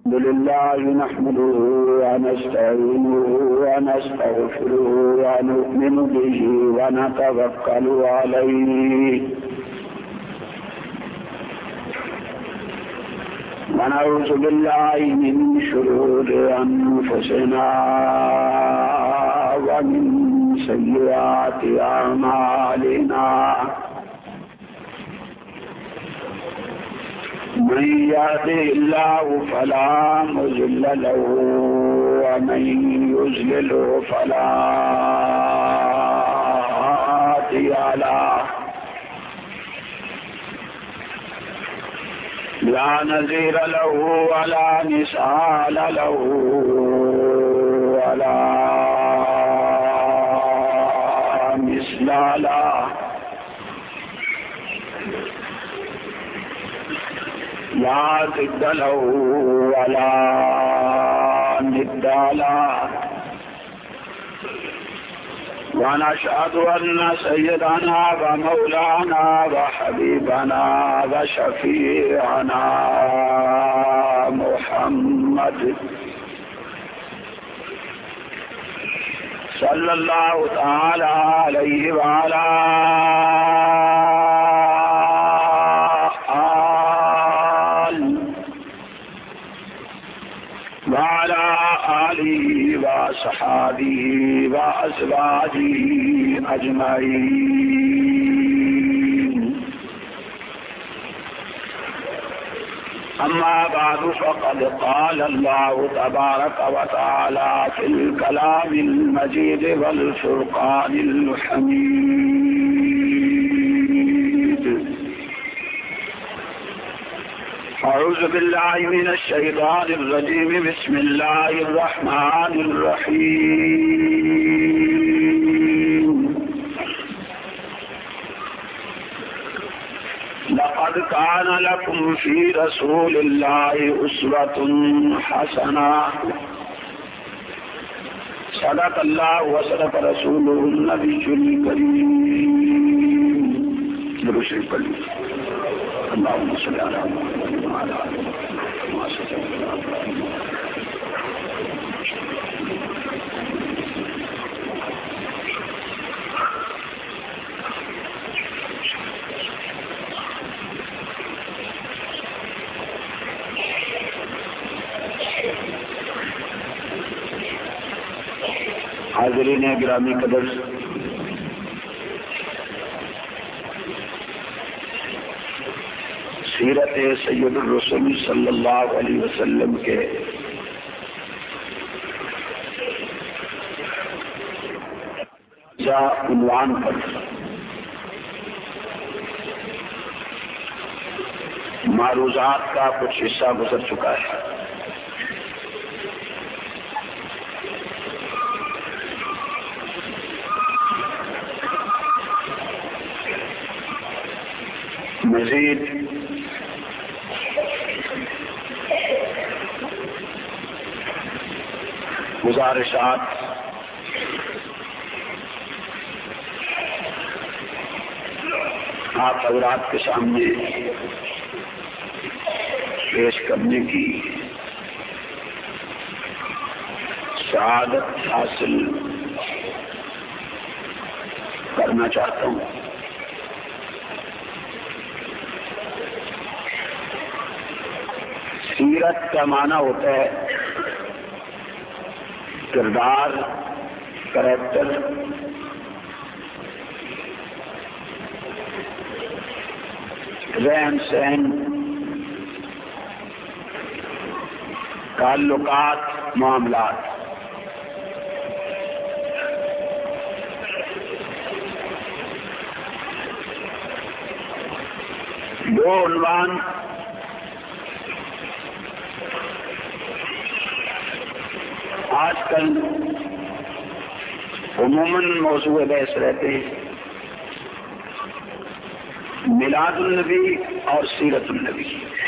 لله نحمده ونستعينه ونستغفره ونؤمن به ونتوكل عليه ونعوذ بالله من شرور أنفسنا ومن سيئات أعمالنا من يهده الله فلا مضل له ومن يضلل فلا هادي له لا نظير له ولا مثال له ولا مثل له لا ضد له ولا ند له ونشهد أن سيدنا ومولانا وحبيبنا وشفيعنا محمد صلى الله تعالى عليه وعلى آله وصحابه وأزواجه أجمعين أما بعد فقد قال الله تبارك وتعالى في الكلام المجيد والفرقان الحميد أعوذ بالله من الشيطان الرجيم بسم الله الرحمن الرحيم لقد كان لكم في رسول الله أسوة حسنة صدق الله وصدق رسوله النبي الكريم درشد قلبي اللهم صل على محمد وعلى آله وصحبه حاضرین گرامی قدر، سیرت سید الرسول صلی اللہ علیہ وسلم کے عنوان پر معروضات کا کچھ حصہ گزر چکا ہے۔ مزید گزارشات آپ حضرات کے سامنے پیش کرنے کی سعادت حاصل کرنا چاہتا ہوں۔ سیرت کا معنی ہوتا ہے کردار، کریکٹر، رہن سہن، تعلقات، معاملات۔ دو عنوان آج کل عموماً موضوع بحث رہتے ہیں، میلاد النبی اور سیرت النبی۔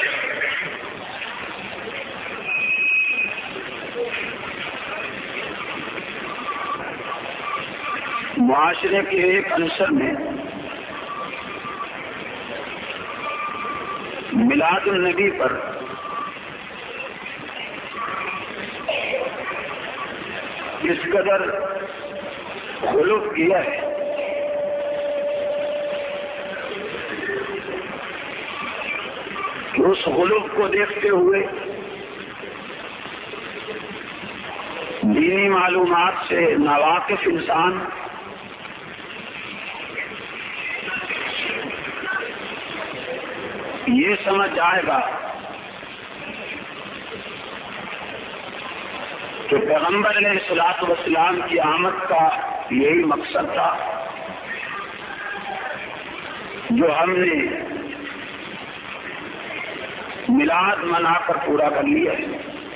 معاشرے کے ایک عنصر میں میلاد النبی پر اس قدر خلق کیا ہے کہ اس خلق کو دیکھتے ہوئے دینی معلومات سے ناواقف انسان یہ سمجھ جائے گا کہ پیغمبر علیہ الصلوۃ والسلام کی آمد کا یہی مقصد تھا جو ہم نے میلاد منا کر پورا کر لیا ہے.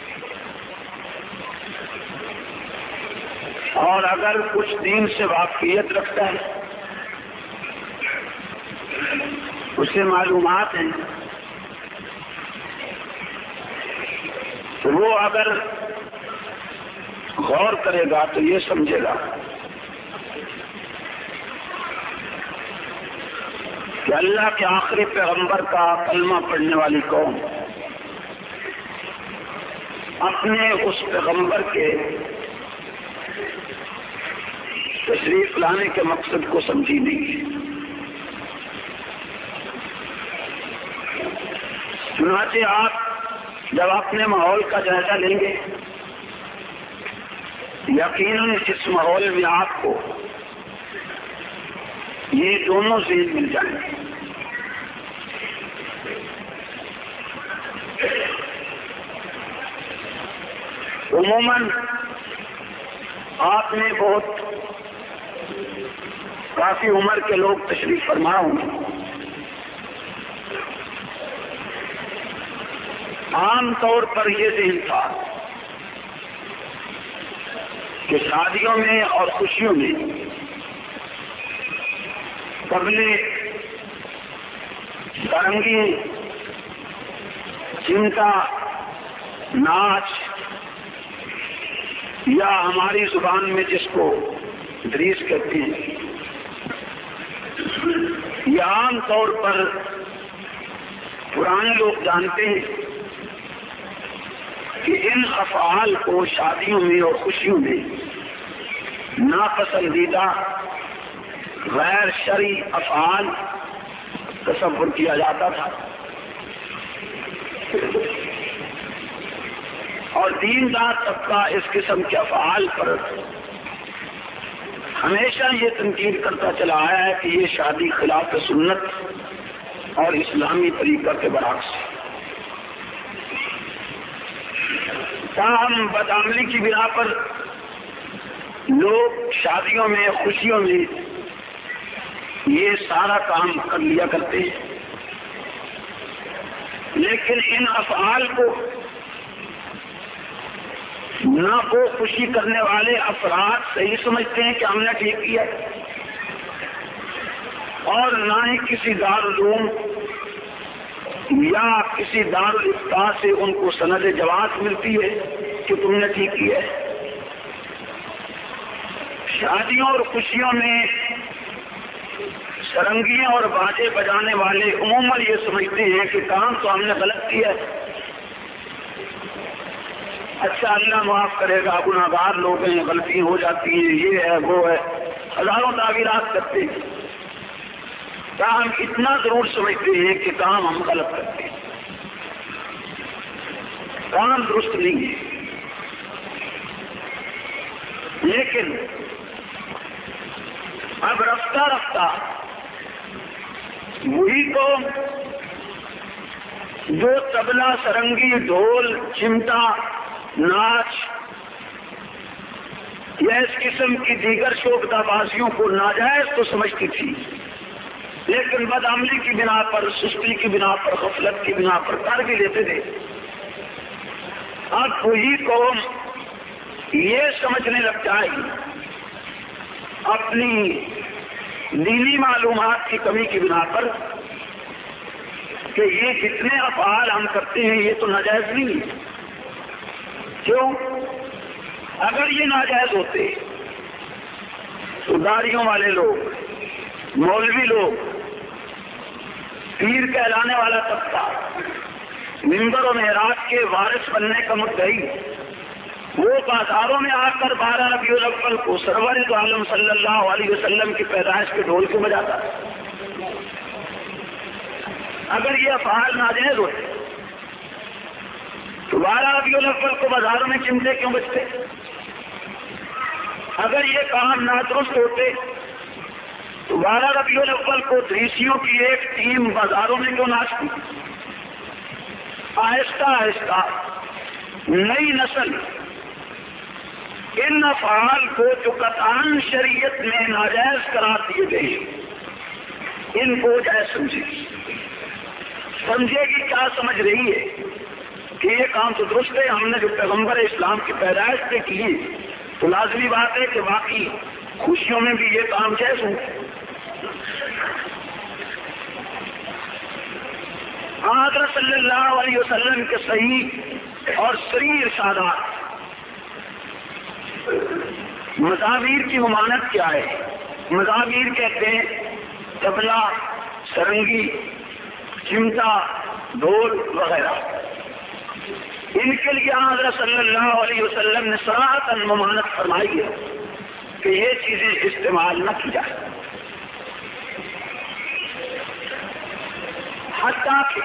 اور اگر کچھ دین سے واقفیت رکھتا ہے، اسے معلومات ہیں، تو وہ اگر غور کرے گا تو یہ سمجھے گا کہ اللہ کے آخری پیغمبر کا کلمہ پڑھنے والی قوم اپنے اس پیغمبر کے تشریف لانے کے مقصد کو سمجھی نہیں. چنانچہ آپ جب اپنے ماحول کا جائزہ لیں گے، یقیناً اس ماحول میں آپ کو یہ دونوں چیز مل جائیں گے. عموماً آپ نے بہت کافی عمر کے لوگ تشریف فرما ہوں گے. عام طور پر یہ ذہن تھا کہ شادیوں میں اور خوشیوں میں تبلے، سرنگی، چمٹا، ناچ، یا ہماری زبان میں جس کو دریس کہتے ہیں، یہ عام طور پر پرانے لوگ جانتے ہیں کہ ان افعال کو شادیوں میں اور خوشیوں میں ناپسندیدہ غیر شرعی افعال تصور کیا جاتا تھا، اور دیندار طبقہ اس قسم کے افعال پر ہمیشہ یہ تنقید کرتا چلا آیا ہے کہ یہ شادی خلاف سنت اور اسلامی طریقہ کے برعکس ہے. تاہم بدعملی کی بنا پر لوگ شادیوں میں، خوشیوں میں یہ سارا کام کر لیا کرتے ہیں، لیکن ان افعال کو نہ وہ خوشی کرنے والے افراد صحیح سمجھتے ہیں کہ ہم نے ٹھیک کیا، اور نہ ہی کسی دارالعلوم یا کسی دارالافتاء سے ان کو سند جواز ملتی ہے کہ تم نے ٹھیک کیا ہے. شادیوں اور خوشیوں میں سرنگیاں اور باجے بجانے والے عموماً یہ سمجھتے ہیں کہ کام تو ہم نے غلط کیا ہے، اچھا اللہ معاف کرے گا، گناہگار لوگ ہیں، غلطی ہو جاتی ہے، یہ ہے وہ ہے، ہزاروں تعبیرات کرتے ہیں. تاہم اتنا ضرور سمجھتے ہیں کہ کام ہم غلط کرتے ہیں، کام درست نہیں ہے. لیکن اب رفتہ رفتہ وہی قوم جو طبلہ، سرنگی، ڈھول، چمٹا، ناچ یا اس قسم کی دیگر شوکدہ بازیوں کو ناجائز تو سمجھتی تھی، لیکن بدعملی کی بنا پر، سستی کی بنا پر، غفلت کی بنا پر کر بھی لیتے تھے. اب وہی قوم یہ سمجھنے لگ جائے گی اپنی دینی معلومات کی کمی کی بنا پر کہ یہ جتنے افعال ہم کرتے ہیں یہ تو ناجائز نہیں ہے. کیوں؟ اگر یہ ناجائز ہوتے تو داڑھیوں والے لوگ، مولوی لوگ، پیر کہلانے والا طبقہ، منبر و معراج کے وارث بننے کا مدعی وہ بازاروں میں آ کر 12 ربیع الاول کو سرور دو عالم صلی اللہ علیہ وسلم کی پیدائش کے ڈھول کیوں بجاتا؟ اگر یہ افعال ناجائز ہوتے تو 12 ربیع الاول کو بازاروں میں چمٹے کیوں بجتے؟ اگر یہ کام نادرست ہوتے تو 12 ربیع الاول کو دریسیوں کی ایک ٹیم بازاروں میں کیوں ناچتی؟ آہستہ آہستہ نئی نسل ان افعال کو جو قطعاً شریعت میں ناجائز قرار دیے گئے ہیں ان کو جائز سمجھے گی کیا سمجھ رہی ہے کہ یہ کام تو درست ہے، ہم نے جو پیغمبر اسلام کی پیدائش پہ کی تو لازمی بات ہے کہ باقی خوشیوں میں بھی یہ کام جائز ہوں۔ حضرت صلی اللہ علیہ وسلم کے صحیح اور صریح ارشادات مزامیر کی ممانت کیا ہے؟ مزامیر کہتے ہیں طبلہ، سرنگی، چمٹا، ڈھول وغیرہ۔ ان کے لیے حضرت صلی اللہ علیہ وسلم نے صراحتاً ممانت فرمائی ہے کہ یہ چیزیں استعمال نہ کی جائے، حتیٰ کہ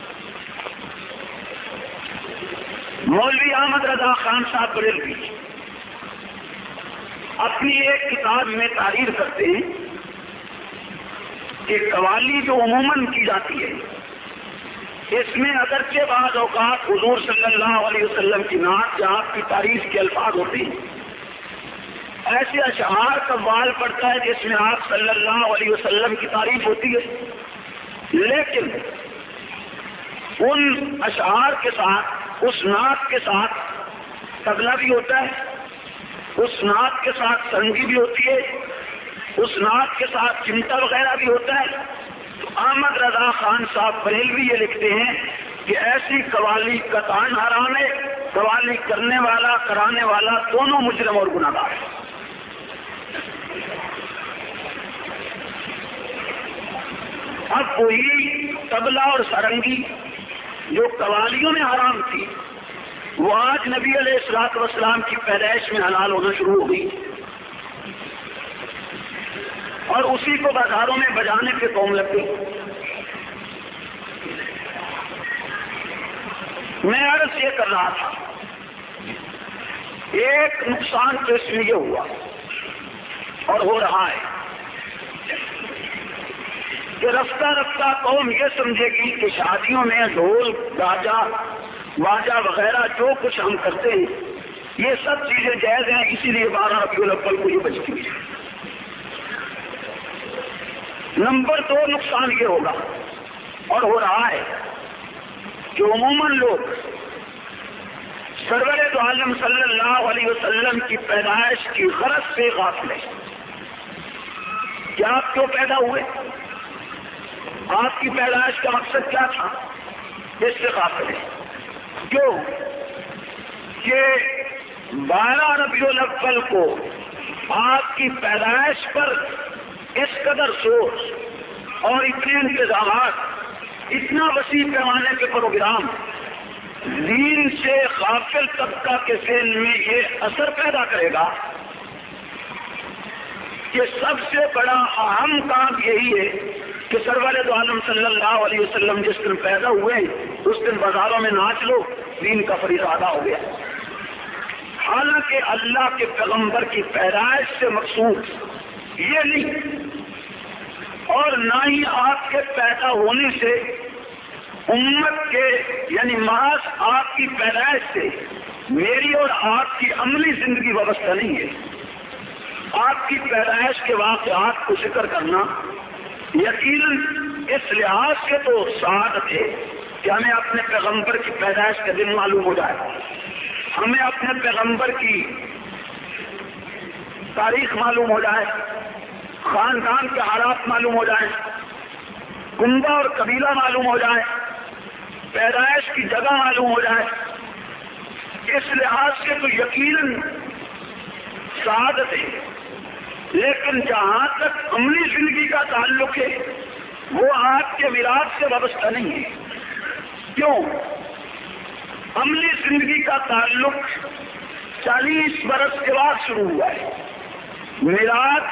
مولوی احمد رضا خان صاحب بریلوی اپنی ایک کتاب میں تعریر کرتے ہیں کہ قوالی جو عموماً کی جاتی ہے اس میں اگرچہ بعض اوقات حضور صلی اللہ علیہ وسلم کی نعت یا آپ کی تعریف کے الفاظ ہوتے ہیں، ایسے اشعار کا وال پڑتا ہے جس میں آپ صلی اللہ علیہ وسلم کی تعریف ہوتی ہے، لیکن ان اشعار کے ساتھ اس نعت کے ساتھ طبلہ بھی ہوتا ہے، اس نعت کے ساتھ سرنگی بھی ہوتی ہے، اس نعت کے ساتھ چمٹا وغیرہ بھی ہوتا ہے۔ تو احمد رضا خان صاحب بریلوی یہ لکھتے ہیں کہ ایسی قوالی قطعاً حرام ہے، قوالی کرنے والا کرانے والا دونوں مجرم اور گناہ گار ہیں۔ اب وہی طبلہ اور سرنگی جو قوالیوں میں حرام تھی وہ آج نبی علیہ الصلوۃ والسلام کی پیدائش میں حلال ہونا شروع ہو گئی، اور اسی کو بازاروں میں بجانے پہ قوم لگ گئی۔ میں عرض یہ کر رہا تھا ایک نقصان تو اس میں یہ ہوا اور ہو رہا ہے کہ رفتہ رفتہ قوم یہ سمجھے گی کہ شادیوں میں ڈھول گاجا واجا وغیرہ جو کچھ ہم کرتے ہیں یہ سب چیزیں جائز ہیں، اسی لیے 12 ربیع الاول کو یہ بجتی ہے۔ نمبر 2 نقصان یہ ہوگا اور ہو رہا ہے کہ عموماً لوگ سرور دو عالم صلی اللہ علیہ وسلم کی پیدائش کی غرض سے غافل ہیں۔ کیا آپ کیوں پیدا ہوئے؟ آپ کی پیدائش کا مقصد کیا تھا؟ اس سے غافل ہے۔ کیوں کہ 12 ربیع الاول کو آپ کی پیدائش پر اس قدر سوچ اور اتنے انتظامات، اتنا وسیع پیمانے کے پروگرام دین سے غافل طبقہ کے ذہن میں یہ اثر پیدا کرے گا کہ سب سے بڑا اہم کام یہی ہے کہ سرور دو عالم صلی اللہ علیہ وسلم جس دن پیدا ہوئے اس دن بازاروں میں ناچ لو، دین کا فریضہ ادا ہو گیا۔ حالانکہ اللہ کے پیغمبر کی پیدائش سے مقصود یہ نہیں، اور نہ ہی آپ کے پیدا ہونے سے امت کے یعنی محض آپ کی پیدائش سے میری اور آپ کی عملی زندگی وابستہ نہیں ہے۔ آپ کی پیدائش کے واقعات کو ذکر کرنا یقیناً اس لحاظ سے تو سعادت ہے کہ ہمیں اپنے پیغمبر کی پیدائش کا دن معلوم ہو جائے، ہمیں اپنے پیغمبر کی تاریخ معلوم ہو جائے، خاندان کے حالات معلوم ہو جائیں، کنبہ اور قبیلہ معلوم ہو جائے، پیدائش کی جگہ معلوم ہو جائے۔ اس لحاظ سے تو یقیناً سعادت ہے، لیکن جہاں تک عملی زندگی کا تعلق ہے وہ آپ کے میراث سے وابستہ نہیں ہے۔ کیوں؟ عملی زندگی کا تعلق 40 برس کے بعد شروع ہوا ہے. میلاد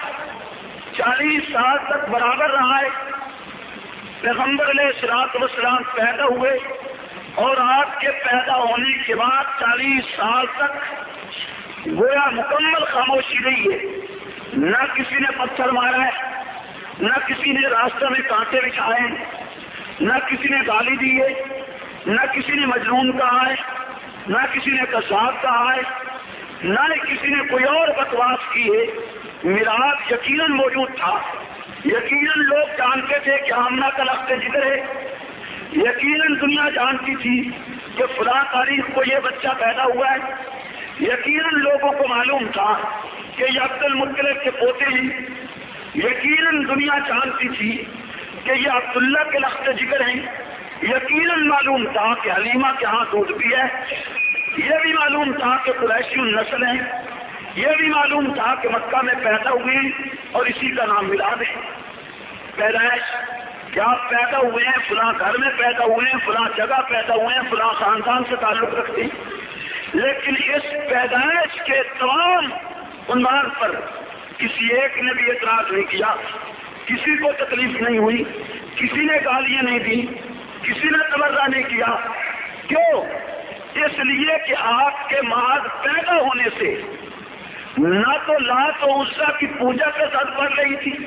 40 سال تک برابر رہا ہے. پیغمبر علیہ الصلوۃ والسلام پیدا ہوئے اور آپ کے پیدا ہونے کے بعد 40 سال تک گویا مکمل خاموشی رہی ہے. نہ کسی نے پتھر مارا ہے, نہ کسی نے راستہ میں کانٹے بچھائے, نہ کسی نے گالی دی ہے, نہ کسی نے مجنون کہا ہے, نہ کسی نے قذاب کہا ہے, نہ کسی نے کوئی اور بکواس کی ہے. میلاد یقیناً موجود تھا. یقیناً لوگ جانتے تھے کہ آمنہ کا لفظ ذکر ہے. یقیناً دنیا جانتی تھی کہ فلاں تاریخ کو یہ بچہ پیدا ہوا ہے. یقیناً لوگوں کو معلوم تھا کہ یہ عبد المطلب کے پوتے ہیں. یقیناً دنیا جانتی تھی کہ یہ عبداللہ کے لفظ ذکر ہیں. یقیناً معلوم تھا کہ حلیمہ کے ہاں دودھ بھی ہے. یہ بھی معلوم تھا کہ قریشی النسل ہیں. یہ بھی معلوم تھا کہ مکہ میں پیدا ہوئے اور اسی کا نام میلاد ہے. پیدائش کیا پیدا ہوئے ہیں, فلاں گھر میں پیدا ہوئے ہیں, فلاں جگہ پیدا ہوئے ہیں, فلاں خاندان سے تعلق رکھتے ہیں. لیکن اس پیدائش کے تمام عنوان پر کسی ایک نے بھی اعتراض نہیں کیا. کسی کو تکلیف نہیں ہوئی, کسی نے گالیاں نہیں دی, کسی نے تبرہ نہیں کیا. کیوں؟ اس لیے کہ آپ کے محض پیدا ہونے سے نہ تو لات و عزا کی پوجا کے ساتھ پڑ رہی تھی.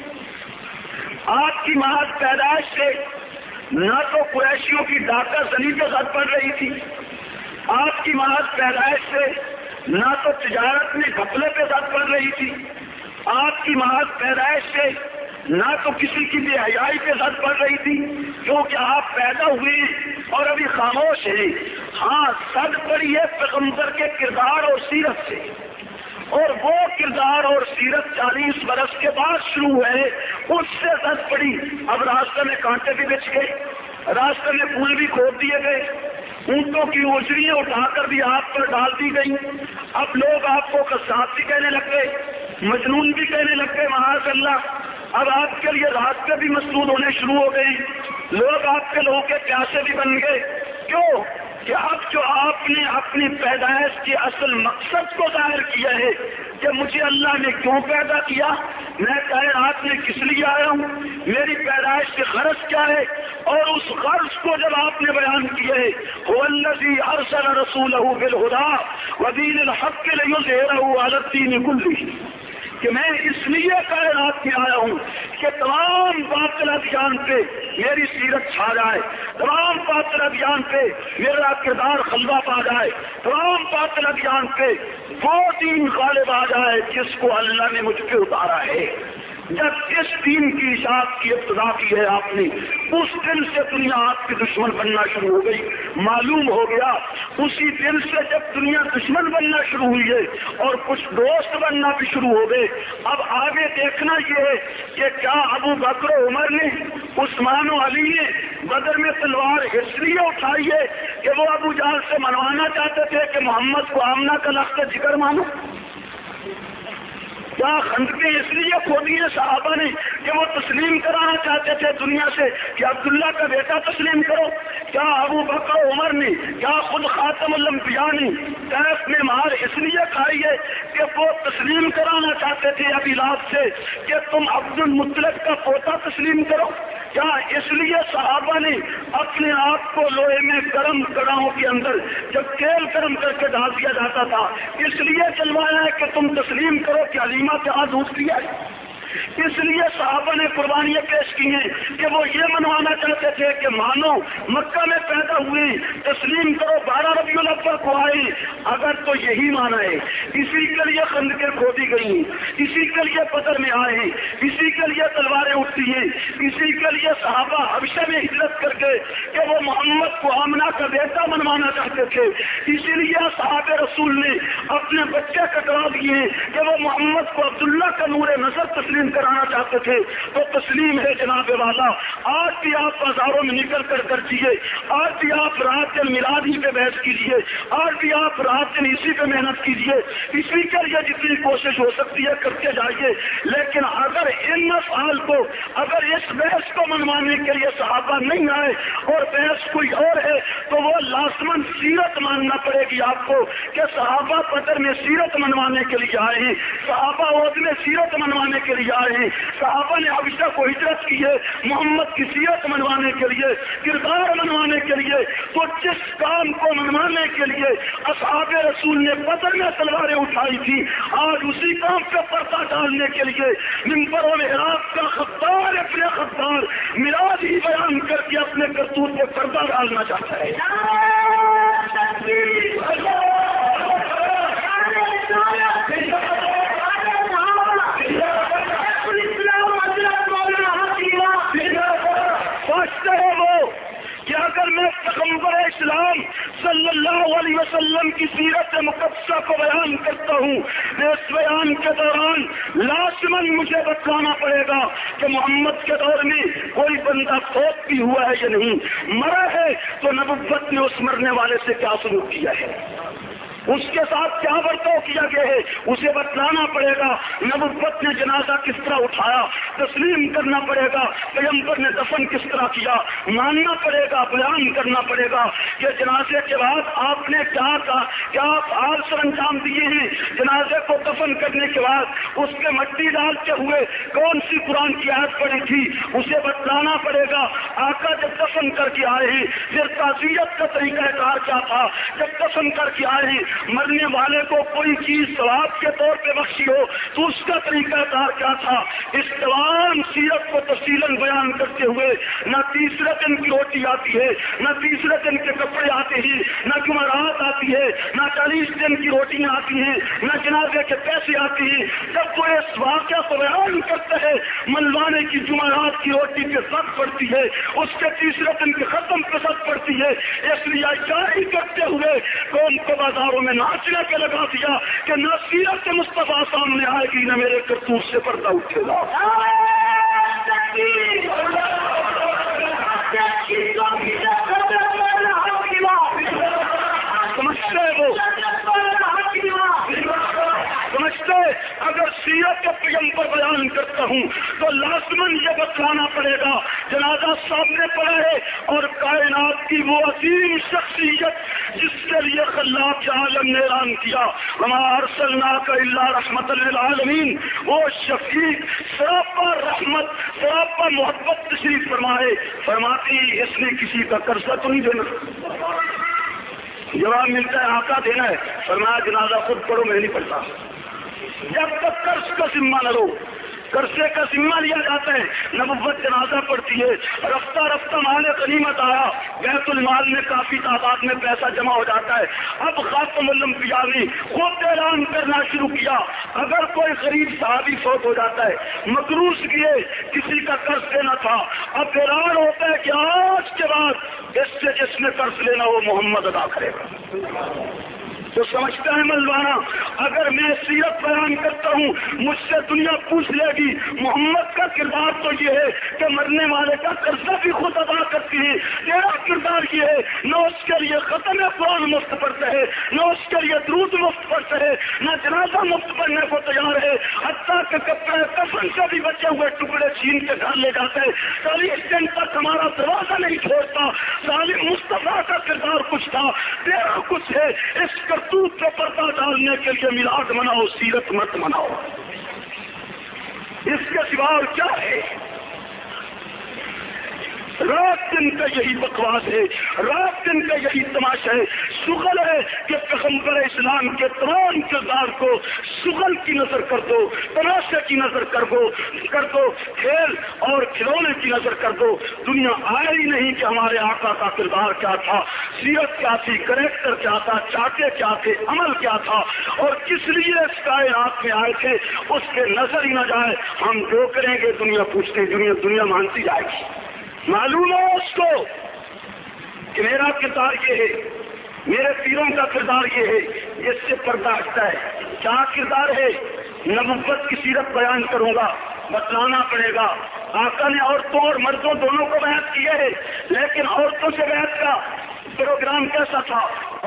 آپ کی محض پیدائش سے نہ تو قریشیوں کی ڈاکہ زنی کے ساتھ پڑ رہی تھی. آپ کی محض پیدائش سے نہ تو تجارت میں گھپلے کے ساتھ پڑ رہی تھی. آپ کی محض پیدائش سے نہ تو کسی کی بے حیائی کے ساتھ پڑ رہی تھی, کیونکہ آپ پیدا ہوئے اور ابھی خاموش ہیں. ہاں, صد پڑی ہے پیغمبر کے کردار اور سیرت سے, اور وہ کردار اور سیرت 40 برس کے بعد شروع ہے. اس سے صد پڑی. اب راستہ میں کانٹے بھی بچ گئے, راستہ میں پھول بھی کھود دیے گئے, اونٹوں کی اوجریاں اٹھا کر بھی آپ پر ڈال دی گئی. اب لوگ آپ کو قذاب بھی کہنے لگ گئے, مجنون بھی کہنے لگ گئے, معاذ اللہ. اب آپ کے لیے راستے بھی مسدود ہونے شروع ہو گئے. لوگ آپ کے لوگوں کے پیاسے بھی بن گئے. کیوں؟ کہ اب جو آپ نے اپنی پیدائش کے اصل مقصد کو ظاہر کیا ہے کہ مجھے اللہ نے کیوں پیدا کیا, میں کائنات میں کس لیے آیا ہوں, میری پیدائش کے غرض کیا ہے, اور اس غرض کو جب آپ نے بیان کیا ہے, هو الذی ارسل رسولہ بالہدی ودین الحق لیظہرہ علی الدین کلہ, کہ میں اس لیے کائنات میں آیا ہوں کہ تمام باطل ادیان پہ میری سیرت چھا جائے, تمام باطل ادیان پہ میرا کردار غلبہ پا جائے, تمام باطل ادیان پہ وہ دین غالب آ جائے جس کو اللہ نے مجھ پہ اتارا ہے. جب اس دین کی اشاعت کی ابتدا کی ہے آپ نے, اس دن سے دنیا آپ کی دشمن بننا شروع ہو گئی. معلوم ہو گیا اسی دن سے جب دنیا دشمن بننا شروع ہوئی ہے اور کچھ دوست بننا بھی شروع ہو گئے. اب آگے دیکھنا یہ ہے کہ کیا ابو بکر و عمر نے, عثمان و علی نے بدر میں تلوار اس لیے اٹھائی ہے کہ وہ ابو جہل سے منوانا چاہتے تھے کہ محمد کو آمنہ کا لفظ ذکر مانو؟ کیا خندقیں اس لیے کھودی ہیں صحابہ نے کہ وہ تسلیم کرانا چاہتے تھے دنیا سے کہ عبداللہ کا بیٹا تسلیم کرو؟ کیا ابو بکر و عمر نے, کیا خود خاتم الانبیاء نے کیف میں مار اس لیے کھائی ہے کہ وہ تسلیم کرانا چاہتے تھے ابی لہب سے کہ تم عبد المطلب کا پوتا تسلیم کرو؟ کیا اس لیے صحابہ نے اپنے آپ کو لوہے میں گرم کڑاہوں کے اندر جب تیل گرم کر کے ڈال دیا جاتا تھا اس لیے چلوایا ہے کہ تم تسلیم کرو کہ حلیمہ کے ہاتھ دودھ پیا ہے؟ اس لیے صحابہ نے قربانیاں پیش کی ہیں کہ وہ یہ منوانا چاہتے تھے کہ مانو مکہ میں پیدا ہوئے, تسلیم کرو 12 ربیع الاول کو آئے. اگر تو یہی مانا ہے, اسی کے لیے خندقیں کھودی گئی, اسی کے لیے بدر میں آئے, اسی کے لیے تلواریں اٹھتی ہیں, اسی کے لیے صحابہ حبشہ میں ہجرت کر کے کہ وہ محمد کو آمنہ کا بیٹا منوانا چاہتے تھے, اسی لیے صحابہ رسول نے اپنے بچے کٹوا دیے کہ وہ محمد کو عبداللہ کا نور نظر تسلیم کرانا چاہتے تھے. تو تسلیم ہے جناب والا. آج بھی آپ بازاروں میں نکل کر کرجیے, آج بھی آپ رات دن میلاد ہی پہ بحث کیجیے, آج بھی آپ رات دن اسی پہ محنت کیجیے, اسی کے لیے جتنی کوشش ہو سکتی ہے کرتے جائیے. لیکن اگر ان افعال کو, اگر اس بحث کو منوانے کے لیے صحابہ نہیں آئے اور بحث کوئی اور ہے تو وہ لازماً سیرت सीरत मानना पड़ेगी आपको कि सहाबा बदर में सीरत मनवाने के लिए आए हैं, सहाबा ओद में सीरत मनवाने के लिए आए हैं, सहाबा ने हबशा को हिजरत की है मोहम्मद की सीरत मनवाने के लिए, किरदार मनवाने के लिए। तो जिस काम को मनवाने के लिए असहाबे रसूल ने बदर में तलवारें उठाई थी, आज उसी काम पे पर्दा डालने के लिए मिंबर और इराक का खद्दार अपने खद्दार मिराज ही बयान करके अपने करतूत पे पर्दा डालना चाहता है। सोचते हैं वो कि अगर मैं पैगंबर इस्लाम सल्लल्लाहु अलैहि वसल्लम की सीरत मुक़द्दसा को बयान करता हूँ, इस बयान के दौरान लाज़िमन मुझे बतलाना पड़ेगा कि मोहम्मद के दौर में कोई बंदा फौत भी हुआ है या नहीं, मरा है तो नबुव्वत ने उस मरने वाले से क्या सलूक किया है, उसके साथ क्या बर्ताव किया गया है, उसे बतलाना पड़ेगा। नबुव्वत ने जनाजा किस तरह उठाया, तस्लीम करना पड़ेगा। पैगंबर ने दफन किस तरह किया, मानना पड़ेगा, बयान करना पड़ेगा कि जनाजे के बाद आपने क्या कहा, क्या हाल सर अंजाम दिए हैं। जनाजे को दफन करने के बाद उसके मट्टी डालते हुए कौन सी कुरान की आयत पड़ी थी, उसे बतलाना पड़ेगा। आका जब दफन करके आए हैं, फिर ताज़ियत का तरीक़ाकार क्या था, जब दफन करके आए हैं मरने वाले को कोई चीज सवाब के तौर पे बख्शी हो तो उसका तरीकाकार क्या था। इस तमाम सीरत को तफसीलन बयान करते हुए न तीसरे दिन की रोटी आती है, न तीसरे दिन के कपड़े आते हैं, न जुमेरात आती है, न 40 दिन की रोटियां आती हैं, न जनाजे के पैसे आते हैं। जब वो इस वाक़या को बयान करते हैं, मनवाने की जुमेरात की रोटी पे सख्त पड़ती है, उसके तीसरे दिन के खत्म पे सख्त पड़ती है। इसलिए जारी करते हुए कौम को बाजारों में नाचने के लगा दिया कि न सीरत मुस्तफा सामने आएगी न मेरे करतूत से पर्दा उठेगा। समझते अगर सीरत के पैगंबर बयान करता हूँ तो लाज़िमन ये बतलाना पड़ेगा जनाजा सामने पड़ा है और कायनात की वो अजीम शख्सियत जिसके लिए खल्लाक आलम ने ऐलान किया वमा अरसलनाका इल्ला रहमतल लिल आलमीन, वो शफीक सरापा रहमत सरापा मोहब्बत तशरीफ फरमाए, फरमाती इसने किसी का कर्जा तो नहीं देना। जवाब मिलता है आका देना है, फरमाया जनाजा खुद पढ़ो, मैं नहीं पढ़ता। जब तक कर्ज का जिम्मा न लो, कर्जे का जिम्मा लिया जाता है, नबुव्वत जनाजा पड़ती है, रफ्ता रफ्ता माल गनीमत आया, बैतुल माल में काफी तादाद में पैसा जमा हो जाता है। अब खातमुल अंबिया ने खुद ऐलान करना शुरू किया, अगर कोई गरीब सहाबी फौत हो जाता है, मकरूज किए किसी का कर्ज देना था, अब ऐलान होता है कि आज के बाद इससे जिसने कर्ज लेना वो मोहम्मद अदा करेगा। तो समझता है मलवाना, अगर मैं सीरत बयान करता हूँ मुझसे दुनिया पूछ लेगी मोहम्मद का किरदार तो ये है कि मरने वाले का कर्जा भी खुद अदा करती है, तेरा किरदार ये है न उसके लिए खत्म कुरान मुफ्त पढ़ता है, न उसके लिए दुरूद मुफ्त पढ़ता है, न जनाजा मुफ्त पढ़ने को तैयार है, हत्ता के कपड़े कफन से भी बचे हुए टुकड़े छीन के घर ले जाते हैं, 40 दिन तक हमारा दरवाजा नहीं छोड़ता। सालिम मुस्तफा का किरदार कुछ था, तेरा कुछ है। इस करतूत पे पर्दा डालने के लिए मिलाद मनाओ, सीरत मत मनाओ, इसके सिवा और क्या है। रात दिन का यही बकवास है, रात दिन का यही तमाशा है, शुगल है कि पैगंबर इस्लाम के तमाम किरदार को शुगल की नजर कर दो, तमाशे की नजर कर दो, खेल और खिलौने की नजर कर दो। दुनिया आए ही नहीं कि हमारे आका का किरदार क्या था, सीरत क्या थी, करेक्टर क्या था, चाटे क्या थे, अमल क्या था और किस लिए इस कायनात में आए थे, उसके नजर ही न जाए। हम जो करेंगे दुनिया पूछते, दुनिया मानती जाएगी। मालूम है उसको कि मेरा किरदार ये है, मेरे पीरों का किरदार ये है, इससे पर्दा हटता है। क्या किरदार है? नबुव्वत की सीरत बयान करूंगा, बतलाना पड़ेगा। आका ने औरतों और मर्दों दोनों को बैत किए है, लेकिन औरतों से बैत का प्रोग्राम कैसा था,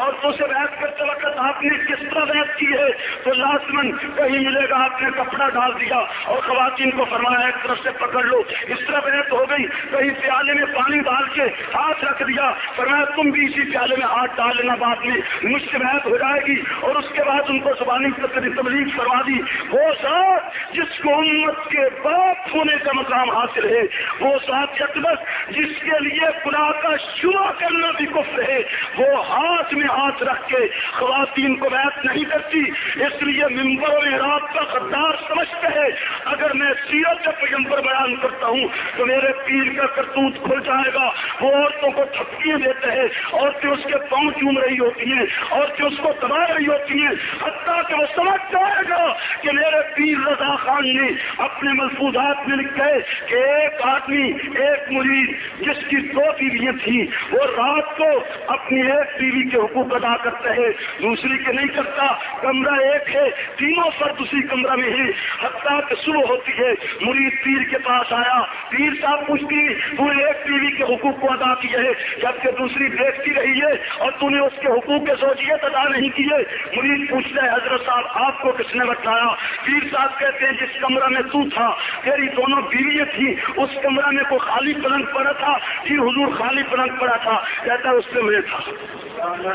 عورتوں سے بیعت کرتے وقت آپ نے کس طرح بیعت کی ہے؟ تو لازمن کہیں ملے گا آپ نے کپڑا ڈال دیا اور خواتین کو فرمایا ایک طرف سے پکڑ لو، اس طرح بیعت ہو گئی. کہیں پیالے میں پانی ڈال کے ہاتھ رکھ دیا، فرمایا تم بھی اسی پیالے میں ہاتھ ڈال لینا، بعد میں مجھ سے بیعت ہو جائے گی. اور اس کے بعد ان کو زبانی تبلیغ فرما دی. وہ ذات جس کو امت کے باپ ہونے کا مقام حاصل ہے، وہ ذات اقدس جس کے لیے خدا کا شبہ کرنا بھی کفر ہے، وہ ہاتھ میں ہاتھ رکھ کے خواتین کو بیعت نہیں کرتی. اس لیے ممبر و محراب کا غدار سمجھتے ہیں اگر میں سیرت پیغمبر بیان کرتا ہوں تو میرے پیر کا کرتوت کھل جائے گا. وہ عورتوں کو تھپکیاں دیتے ہیں، عورتیں اس کے پاؤں چوم رہی ہوتی ہیں، عورتیں اس کو دبا رہی ہوتی ہیں، حتیٰ کہ وہ سمجھ جائے گا کہ میرے پیر رضا خان نے اپنے ملفوظات میں لکھا ہے کہ ایک آدمی، ایک مرید جس کی 2 بیویاں تھیں، وہ رات کو اپنی ایک بیوی کے حقوق ادا کرتا ہے، دوسری کے نہیں کرتا. کمرہ ایک ہے، تینوں فرد اسی کمرہ میں ہیں. حتیٰ کہ صبح ہوتی ہے، مرید پیر کے پاس آیا، پیر صاحب پوچھتی تو نے ایک بیوی کے حقوق کو ادا کیے ہے جبکہ دوسری دیکھتی رہی ہے اور تو نے اس کے حقوق کے زوجیت ادا نہیں کیے. مرید پوچھتا ہے حضرت صاحب آپ کو کس نے بتایا؟ پیر صاحب کہتے ہیں جس کمرہ میں تو تھا تیری دونوں بیویاں تھیں، اس کمرہ میں کوئی خالی پلنگ پڑا تھا؟ جی حضور خالی پلنگ پڑا تھا. کہتا ہے اس سے میں تھا.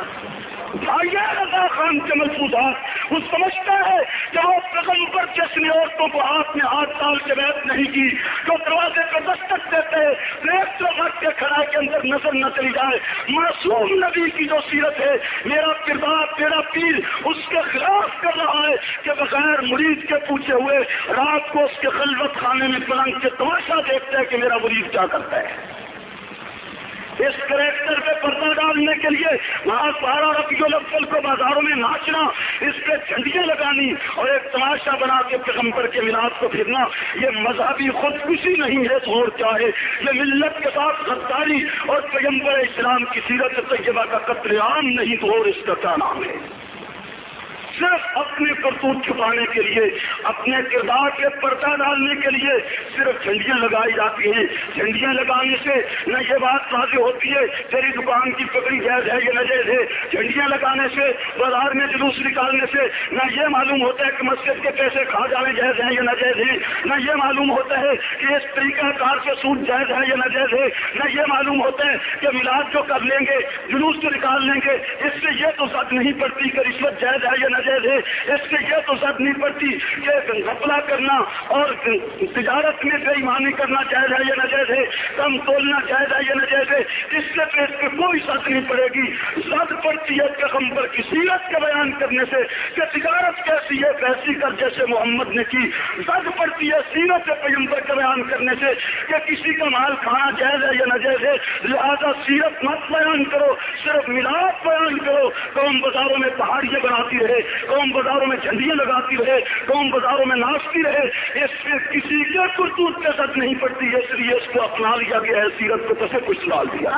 رضا خان کے ملفوظات وہ سمجھتا ہے کہ وہ پیغمبر جس نے عورتوں کو ہاتھ میں ہاتھ ڈال کے بیعت نہیں کی، جو دروازے پر دستک دیتے ہیں ایک طرف رکھ کے کھڑا کے اندر نظر نہ چلی جائے. معصوم نبی کی جو سیرت ہے، میرا کردار میرا پیر اس کے خلاف کر رہا ہے کہ بغیر مرید کے پوچھے ہوئے رات کو اس کے خلوت خانے میں پلنگ کے تماشا دیکھتا ہے کہ میرا مرید کیا کرتا ہے. اس کریکٹر پہ پردہ ڈالنے کے لیے وہاں 12 ربیع الاول کو بازاروں میں ناچنا، اس پہ جھنڈیاں لگانی اور ایک تماشا بنا کے پیغمبر کے میلاد کو پھرنا، یہ مذہبی خودکشی نہیں ہے تو اور کیا ہے؟ یہ ملت کے ساتھ غداری اور پیغمبر اسلام کی سیرت طیبہ کا قتل عام نہیں تو اور اس کا کیا نام ہے؟ صرف اپنے کرتوت چھپانے کے لیے، اپنے کردار پہ پردہ ڈالنے کے لیے صرف جھنڈیاں لگائی جاتی ہیں. جھنڈیاں لگانے سے نہ یہ بات واضح ہوتی ہے تیری دکان کی پگڑی جائز ہے یا ناجائز ہے. جھنڈیاں لگانے سے، بازار میں جلوس نکالنے سے نہ یہ معلوم ہوتا ہے کہ مسجد کے پیسے کھا جانے جائز ہیں یا ناجائز ہیں، نہ یہ معلوم ہوتا ہے کہ اس طریقہ کار سے سود جائز ہے یا ناجائز ہے، نہ یہ معلوم ہوتا ہے کہ میلاد جو کر لیں گے، جلوس جو نکال لیں گے، اس سے یہ تو زد نہیں پڑتی کہ رشوت جائز ہے یا ناجائز ہے، اس سے یہ تو زد نہیں پڑتی کہ گھپلا کرنا اور تجارت میں بے ایمانی کرنا جائز ہے یا ناجائز ہے، کم تولنا جائز ہے یا ناجائز ہے. اس سے تو اس پہ کوئی زد نہیں پڑے گی. زد پڑتی ہے پیغمبر کی سیرت کے بیان کرنے سے کہ تجارت کیسی ہے ویسی کر جیسے محمد نے کی. زد پڑتی ہے سیرت پیغمبر کے بیان کرنے سے کہ کسی کا مال کھانا جائز ہے یا ناجائز ہے، لہذا سیرت مت بیان کرو، صرف میلاد بیان کرو. قوم بازاروں میں پہاڑیاں بناتی رہے، قوم بازاروں میں جھنڈیاں لگاتی رہے، قوم بازاروں میں ناچتی رہے، اس سے کسی کے کرتوت پہ زد نہیں پڑتی ہے، اس لیے اس کو اپنا لیا گیا ہے، سیرت کو پسے کچھ ڈال دیا.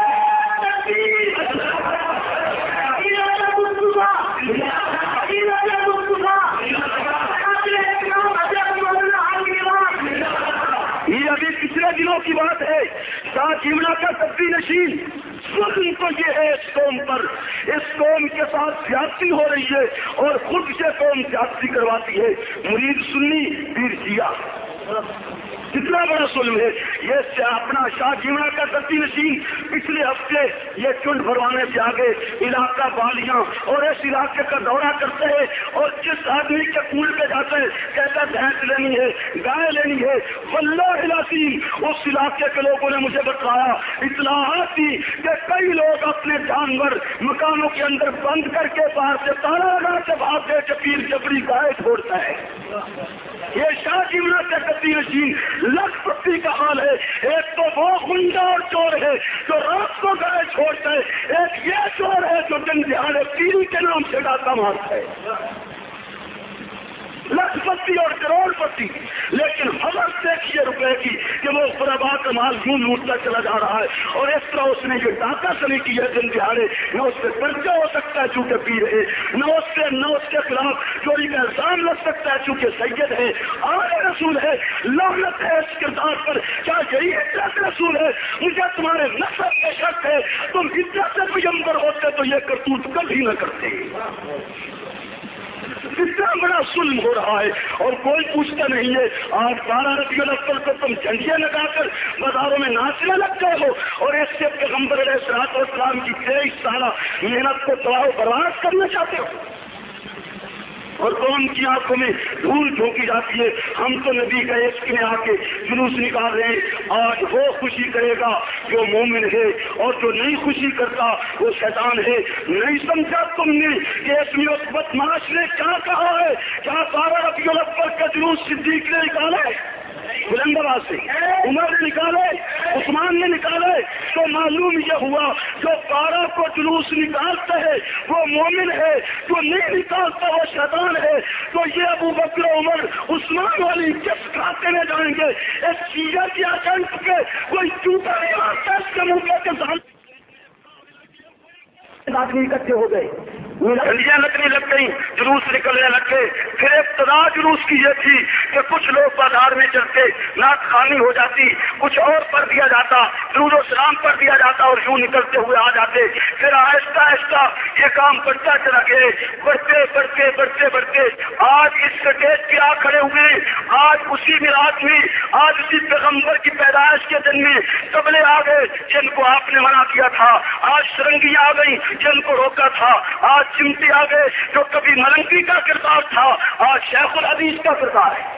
یہ ابھی پچھلے دنوں کی بات ہے، شاہ جیمنا کا تبدی نشین ظلم تو یہ ہے اس قوم پر، اس قوم کے ساتھ زیادتی ہو رہی ہے اور خود سے قوم زیادتی کرواتی ہے. مرید سنی، پیر شیعہ، کتنا بڑا ظلم ہے یہ. اپنا شاہ جیمنا کا تبدی نشین پچھلے ہفتے یہ چنڈ بھروانے سے آگے علاقہ بالیاں اور اس علاقے کا دورہ کرتے ہیں اور جس آدمی کے کنویں پہ جاتے ہیں کہتا ہے بھینس لینی ہے، گائے لینی ہے. واللہ العظیم اس علاقے کے لوگوں نے مجھے بتایا، اطلاعات دی کہ کئی لوگ اپنے جانور مکانوں کے اندر بند کر کے باہر سے تالا لگا کے بھاگتے کہ پیر جبری گائے چھوڑتا ہے. یہ شاہ جیمنا کا تبدی نشین لکھ پتی کا حال ہے. ایک تو وہ گنڈا اور چور ہے جو رات کو گائے چھوڑتا ہے، ایک یہ چور ہے جو دن دہاڑے پیری کے نام سے ڈاکہ مارتا ہے. لکھپتی اور کروڑ پتی، لیکن خبر دیکھیے روپے کی کہ وہ غربا کا مال یوں لوٹتا چلا جا رہا ہے، اور اس طرح اس نے جو ڈاکہ سنی کی ہے دن دہاڑے، نہ اس سے پرچہ ہو سکتا ہے چونکہ پی رہے، نہ اس کے خلاف چوری کا الزام لگ سکتا ہے چونکہ سید ہے، آل رسول ہے۔ لعنت ہے اس کردار پر، کیا یہی عزت رسول ہے؟ مجھے تمہارے نسب پہ شک ہے، تم عزت سے پیغمبر ہوتے تو یہ کرتوت کبھی نہ کرتے۔ کتنا بڑا ظلم ہو رہا ہے اور کوئی پوچھتا نہیں ہے۔ آج 12 ربیع الاول کو تم جھنڈیاں لگا کر بازاروں میں ناچنے لگتے ہو، اور اس سے پیغمبر علیہ الصلوۃ والسلام کی 23 سالہ محنت کو تباہ و برباد کرنا چاہتے ہو، اور قوم کی آنکھوں میں دھول جھونکی جاتی ہے۔ ہم تو نبی کا عشق میں آ کے جلوس نکال رہے ہیں۔ آج وہ خوشی کرے گا جو مومن ہے، اور جو نہیں خوشی کرتا وہ شیطان ہے۔ نہیں سمجھا تم نے کہ اس میں اس بدماش نے کیا کہا ہے؟ کیا 12 ربیع الاول کا جلوس صدیق نے نکالا ہے؟ بلند آواز سے عمر نے نکالے، عثمان نے نکالے، تو معلوم یہ ہوا جو 12 کو جلوس نکالتا ہے وہ مومن ہے، جو نہیں نکالتا وہ شیطان ہے۔ تو یہ ابو بکر عمر عثمان والی کس کھاتے میں جائیں گے؟ اس شیعہ کی ایجنٹ پہ کوئی جوتا نہیں مارتا اس کے منہ کے سامنے۔ آدمی اکٹھے ہو گئے، گلیاں لگنے لگ گئی، جلوس نکلنے لگ گئے۔ پھر ابتدا جلوس کی یہ تھی کہ کچھ لوگ بازار میں چلتے، نعت خوانی ہو جاتی، کچھ اور پڑھ دیا جاتا، درود و سلام پڑھ دیا جاتا، اور یوں نکلتے ہوئے آ جاتے۔ پھر آہستہ آہستہ یہ کام بڑھتا چلا گئے، بڑھتے آج اس سٹیج پہ آ کھڑے ہوئے۔ آج اسی میلاد میں، آج اسی پیغمبر کی پیدائش کے دن میں تبلے آ گئے جن کو آپ نے منع کیا تھا، آج سرنگیاں آ گئی جن کو روکا تھا، آج چمٹے آ گئے جو کبھی ملنگی کا کردار تھا آج شیخ الحدیث کا کردار ہے،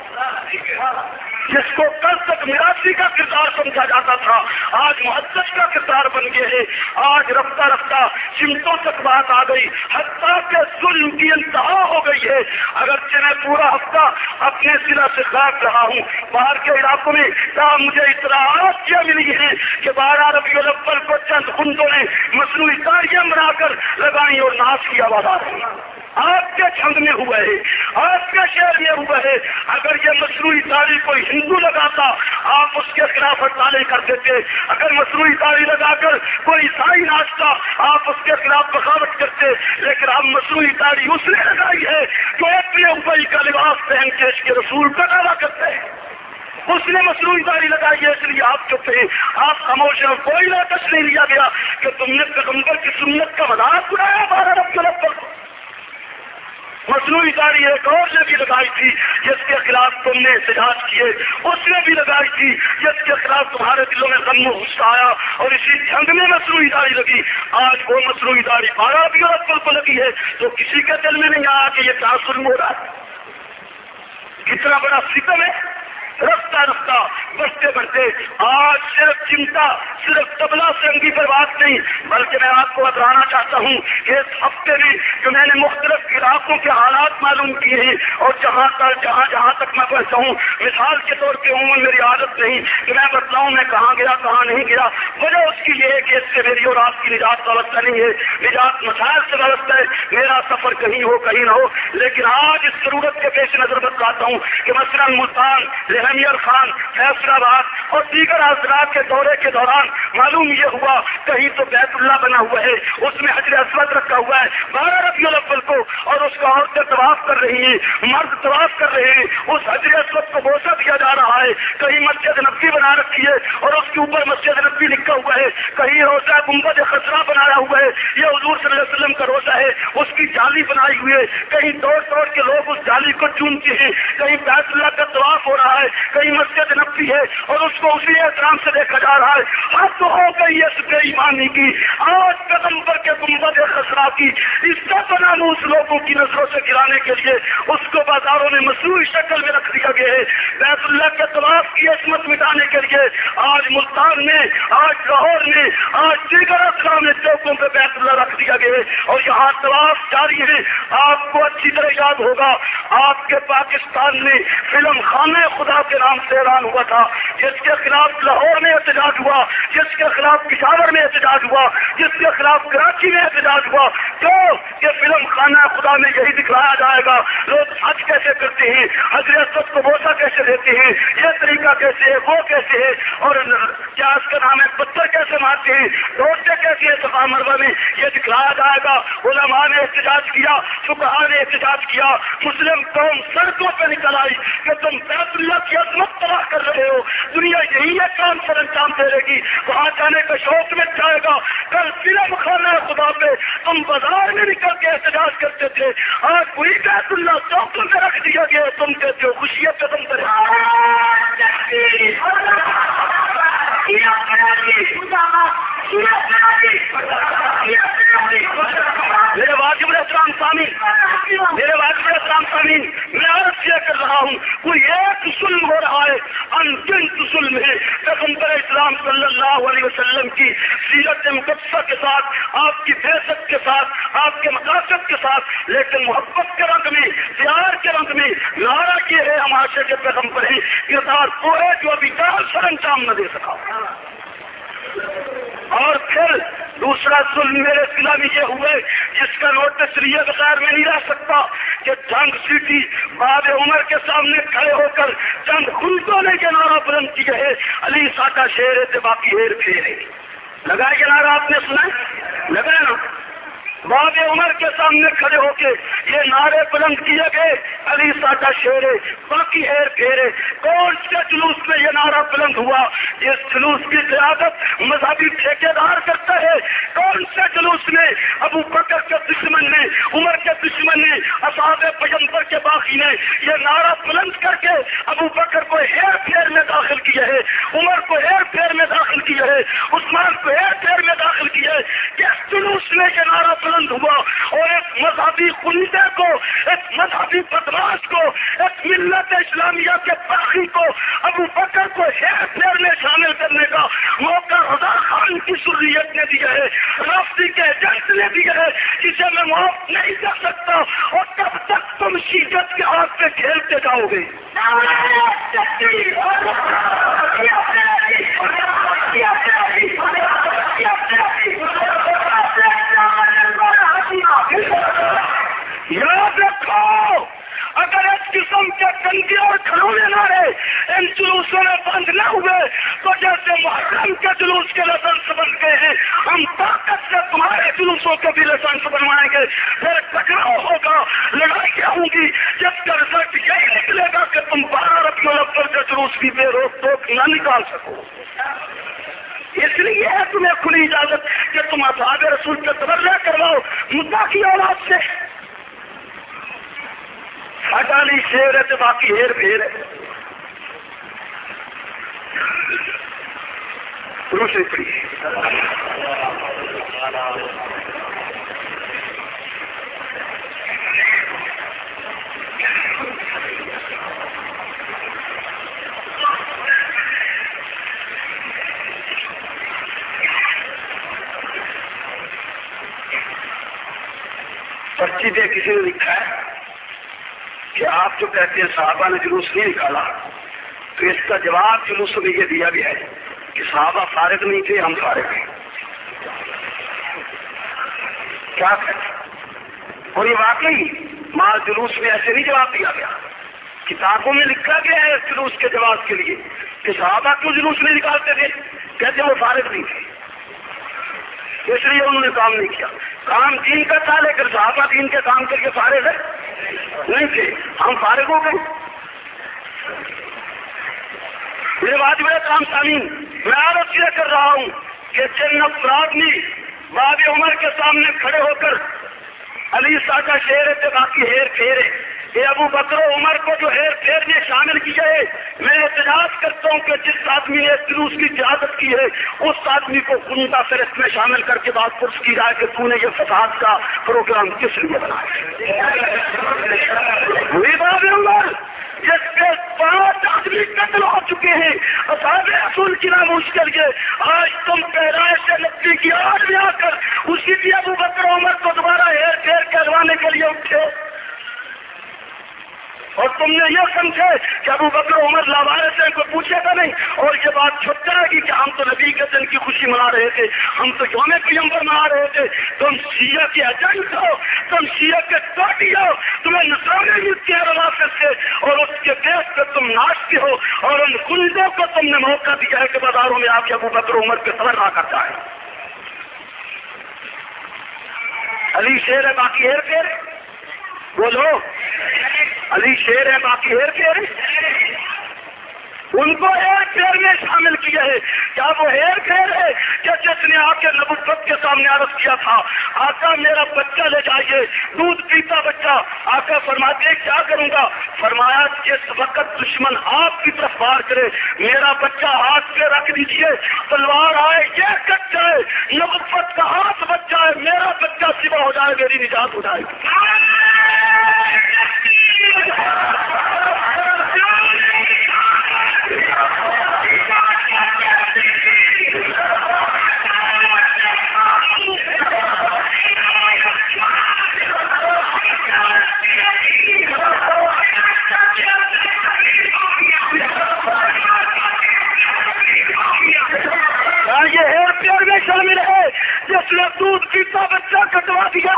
جس کو کل تک میراثی کا کردار سمجھا جاتا تھا آج محدث کا کردار بن گئے ہیں۔ آج رفتہ رفتہ چمٹوں تک بات آ گئی، حتیٰ کہ ظلم کی انتہا ہو گئی ہے۔ اگرچہ میں پورا ہفتہ اپنے ضلع سے غائب رہا ہوں باہر کے علاقوں میں، تاہم مجھے اطلاعات کیا ملی ہے کہ 12 ربیع الاول کو چند خندوں نے مصنوعی تاریاں بنا کر لگائی اور ناچ کی آواز آ رہی ہے۔ آپ کے چھند میں ہوا ہے، آپ کے شہر میں ہوا ہے۔ اگر یہ مصنوعی تاری کوئی ہندو لگاتا آپ اس کے خلاف ہڑتالیں کر دیتے، اگر مصنوعی تاری لگا کر کوئی عیسائی ناچتا آپ اس کے خلاف بغاوت کرتے، لیکن اب مصنوعی تاری اس نے لگائی ہے جو اپنے اوپر کا لباس پہن کے اس کے رسول کا دعویٰ کرتے ہیں۔ اس نے مصنوعی داڑھی لگائی ہے، اس لیے آپ چپ ہیں، آپ خاموش ہیں، کوئی نوٹس نہیں لیا گیا کہ تم نے پیغمبر کی سنت کا مذاق اڑایا 12 ربیع الاول کو۔ مصنوعی داڑھی ایک اور نے بھی لگائی تھی جس کے خلاف تم نے احتجاج کیے، اس نے بھی لگائی تھی جس کے خلاف تمہارے دلوں میں غم و غصہ آیا، اور اسی جنگ میں مصنوعی داڑھی لگی۔ آج وہ مصنوعی داڑھی 12 ربیع الاول کو لگی ہے تو کسی کے دل میں نہیں آیا کہ یہ کیا ظلم ہو رہا ہے، کتنا بڑا ستم ہے۔ رفتہ رفتہ بڑھتے آج صرف چمٹا، صرف تبلا سنگی پر بات نہیں، بلکہ میں آپ کو بتانا چاہتا ہوں کہ اس ہفتے میں جو میں نے مختلف علاقوں کے حالات معلوم کیے ہیں، اور جہاں تک میں پہنچا ہوں، مثال کے طور پہ عموماً میری عادت نہیں کہ میں بتلاؤں میں کہاں گیا کہاں نہیں گیا، وجہ اس کی یہ ہے کہ اس سے میری اور آپ کی نجات وابستہ نہیں ہے، نجات مسائل سے وابستہ ہے، میرا سفر کہیں ہو کہیں نہ ہو۔ لیکن آج اس ضرورت کے پیش نظر بتلاتا ہوں کہ مثلاً ملتان، امیر خان، فیصل آباد اور دیگر حضرات کے دورے کے دوران معلوم یہ ہوا کہیں تو بیت اللہ بنا ہوا ہے، اس میں حجر اسود رکھا ہوا ہے 12 ربیع الاول کو، اور اس کو عورتیں طواف کر رہی ہیں، مرد طواف کر رہے ہیں، اس حجر اسود کو بوسہ دیا جا رہا ہے۔ کہیں مسجد نبوی بنا رکھی ہے اور اس کے اوپر مسجد نبوی لکھا ہوا ہے، کہیں روزہ گنبد خضرا بنایا ہوا ہے، یہ حضور صلی اللہ علیہ وسلم کا روزہ ہے، اس کی جالی بنائی ہوئی ہے، کہیں توڑ کے لوگ اس جالی کو چومتے ہیں، کہیں بیت اللہ کا طواف ہو رہا ہے، کہیں مسجد نبوی ہے اور اس کو اسی احترام سے دیکھا جا رہا ہے۔ حد ہو گئی اس بے ایمانی کی، آج پیغمبر کے گنبد خضرا کی عزت و ناموس لوگوں کی نظروں سے گرانے کے لیے اس کو بازاروں میں مصنوعی شکل میں رکھ دیا گیا ہے۔ بیت اللہ کے طواف کی عصمت مٹانے کے لیے آج ملتان میں، آج لاہور میں، آج دیگر اضلاع میں چوکوں پہ بیت اللہ رکھ دیا گیا ہے اور یہاں طواف جاری ہے۔ آپ کو اچھی طرح یاد ہوگا آپ کے پاکستان میں فلم خانے خدا اللہ کے نام سے اعلان ہوا تھا، جس کے خلاف لاہور میں احتجاج ہوا، جس کے خلاف پشاور میں احتجاج ہوا، جس کے خلاف کراچی میں احتجاج ہوا، تو یہ فلم خانہ خدا میں یہی دکھلایا جائے گا لوگ حج کیسے کرتے ہیں، حضرت اسود کو بوسہ کیسے دیتے ہیں، یہ طریقہ کیسے ہے، وہ کیسے ہے، اور کیا اس کا نام ہے پتھر کیسے مارتے ہیں، دوڑتے کیسے ہے صفا مروہ میں، یہ دکھلایا جائے گا۔ علماء نے احتجاج کیا، فقہاء نے احتجاج کیا، مسلم قوم سڑکوں پہ نکل آئی کہ تم بیت اللہ کی عظمت تباہ کر رہے ہو، دنیا یہی ہے کام سر انجام دے گی، وہاں جانے کا شوق مٹ جائے گا۔ کل فلم خانہ خدا پہ تم بازار میں نکل کے احتجاج کرتے تھے، آج وہی بیت اللہ چوکوں میں رکھ دیا گیا، تم کہتے ہو خوشی قدم کرے۔ میرے واجب الاسلام سامعین، میرے واجب الاسلام سامعین، میں عرض یہ کر رہا ہوں، کوئی ایک ظلم ہو رہا ہے، انگنت ظلم ہے۔ پیغمبر اسلام صلی اللہ علیہ وسلم کی سیرت مقدسہ کے ساتھ، آپ کی بعثت کے ساتھ، آپ کے مقاصد کے ساتھ، لیکن محبت کے رنگ میں، پیار کے رنگ میں نعرہ کیے ہے ہم عاشق کے پیغمبر ہیں، کردار وہ ہے جو ابھی کام سر انجام نہ دے سکا۔ اور پھر دوسرا ظلم میرے ضلع میں یہ ہوئے جس کا نوٹس لیے بغیر میں نہیں رہ سکتا کہ جنگ سیٹی باب عمر کے سامنے کھڑے ہو کر چند خلدوں نے یہ نعرہ بلند کیا ہے، علی ساڈا شیر ہے باقی ہیر پھیر ہے۔ لگا یہ نعرہ آپ نے سنا ہے؟ لگا نا؟ باب عمر کے سامنے کھڑے ہو کے یہ نعرے بلند کیے گئے، علی ساڈا شیر ہے باقی ہیر پھیرے۔ کون سے جلوس میں یہ نعرہ بلند ہوا؟ اس جلوس کی قیادت مذہبی ٹھیکیدار کرتا ہے۔ کون سے جلوس میں ابو بکر کے دشمن نے، عمر کے دشمن نے، اصحاب پیغمبر کے باغی نے یہ نعرہ بلند کر کے ابو بکر کو ہیر پھیر میں داخل کیا ہے، عمر کو ہیر پھیر میں داخل کیا ہے، عثمان کو ہیر پھیر میں داخل کیا ہے۔ کس جلوس میں یہ نعرہ بلند ہوا؟ اور ایک مذہبی خلیدے کو، ایک مذہبی بدماش کو، ایک ملت اسلامیہ کے باغی کو ابو بکر کو ہیر پھیر میں شامل کرنے کا موقع رضا خان کی ذریت نے دیا ہے، رافضی کے ایجنٹ نے دیا ہے، جسے میں معاف نہیں کر سکتا۔ اور کب تک تم شیعت کے ہاتھ پہ کھیلتے جاؤ گے؟ یاد رکھو، اگر اس قسم کے گندے اور کھلونے نعرے ان جلوسوں میں بند نہ ہوئے تو جیسے محرم کے جلوس کے لائسنس بن گئے ہیں، ہم طاقت سے تمہارے جلوسوں کے بھی لائسنس بنوائیں گے۔ پھر ٹکراؤ ہوگا، لڑائیاں ہوں گی، جس کا رزلٹ یہی نکلے گا کہ تم 12 ربیع الاول کا جلوس بھی بے روک ٹوک نہ نکال سکو۔ اس لیے ہے تمہیں کھلی اجازت کہ تم اصحاب رسول کے تبرع کرواؤ مدعا کی اولاد سے۔ ہٹالی شیر ہے تو باقی ہیر پھیر ہے۔ روشنی پڑی پرچی دے کسی نے لکھا ہے کہ آپ جو کہتے ہیں صحابہ نے جلوس نہیں نکالا، تو اس کا جواب جلوس میں یہ دیا گیا ہے کہ صحابہ فارغ نہیں تھے، ہم فارغ ہیں۔ کیا کہتے؟ اور یہ واقعی مال جلوس میں ایسے نہیں جواب دیا گیا، کتابوں میں لکھا گیا ہے اس جلوس کے جواب کے لیے کہ صحابہ کیوں جلوس نہیں نکالتے تھے؟ کہتے وہ فارغ نہیں تھے، اس لیے انہوں نے کام نہیں کیا۔ کام دین کا تھا لیکن صحابہ دین کے کام کے لیے فارغ ہے نہیں تھے، ہم فارغ ہو گئے۔ میرے واجب الاسلام سامعین، میں عرض یہ کر رہا ہوں کہ جن افراد نے باب عمر کے سامنے کھڑے ہو کر علی ساڈا شیر ہے باقی ہیر پھیر ہے، یہ ابو بکر و عمر کو جو ہیر پھیر میں شامل کیا ہے، میں احتجاج کرتا ہوں کہ جس آدمی نے اس جلوس کی قیادت کی ہے اس آدمی کو خندہ فہرست میں شامل کر کے بات پرس کی جائے کہ تو نے یہ فساد کا پروگرام کس لیے بنایا۔ وہی باب عمر جس کے 5 آدمی قتل ہو چکے ہیں، اصحاب رسول کی ناموش کر کے، آج تم پیدائش سے نبی کی آڑ میں آ کر اسی لیے ابو بکر عمر کو دوبارہ ہیر پھیر کہلوانے کے لیے اٹھے۔ اور تم نے یہ سمجھے کہ ابو بکر عمر لاوارث ہیں، کوئی پوچھے گا نہیں، اور یہ بات چھپ جائے گی کہ ہم تو نبی کے دن کی خوشی منا رہے تھے، ہم تو یوم پیغمبر منا رہے تھے۔ تم شیعہ کے ایجنٹ ہو، تم شیعہ کے ٹوٹی ہو، تمہیں نصرانی ملتی ہے روافظ سے، اور اس کے دیش پہ تم ناچتے ہو، اور ان گنڈوں کو تم نے موقع دیا ہے کہ بازاروں میں آ کے ابو بکر عمر کے سر نہ کر جائے۔ علی شیر ہے، باقی ہیر پھیر، بولو علی شیر ہے، باقی ہیر پھیر۔ ان کو ہیر پھیر میں شامل کیا ہے۔ کیا وہ ہیر پھیر ہے کہ جس نے آ کے نبوت کے سامنے عرض کیا تھا آقا میرا بچہ لے جائیے، دودھ پیتا بچہ، آقا فرماتے کیا کروں گا؟ فرمایا جس وقت دشمن آپ کی طرف وار کرے میرا بچہ ہاتھ پہ رکھ دیجیے، تلوار آئے یہ کٹ جائے، نبوت کا ہاتھ بچ جائے، میرا بچہ سوا ہو جائے، میری نجات ہو جائے گی۔ یہ ہیر پیار میں شامل ہے جس نے دودھ پیتا بچہ کٹوا دیا۔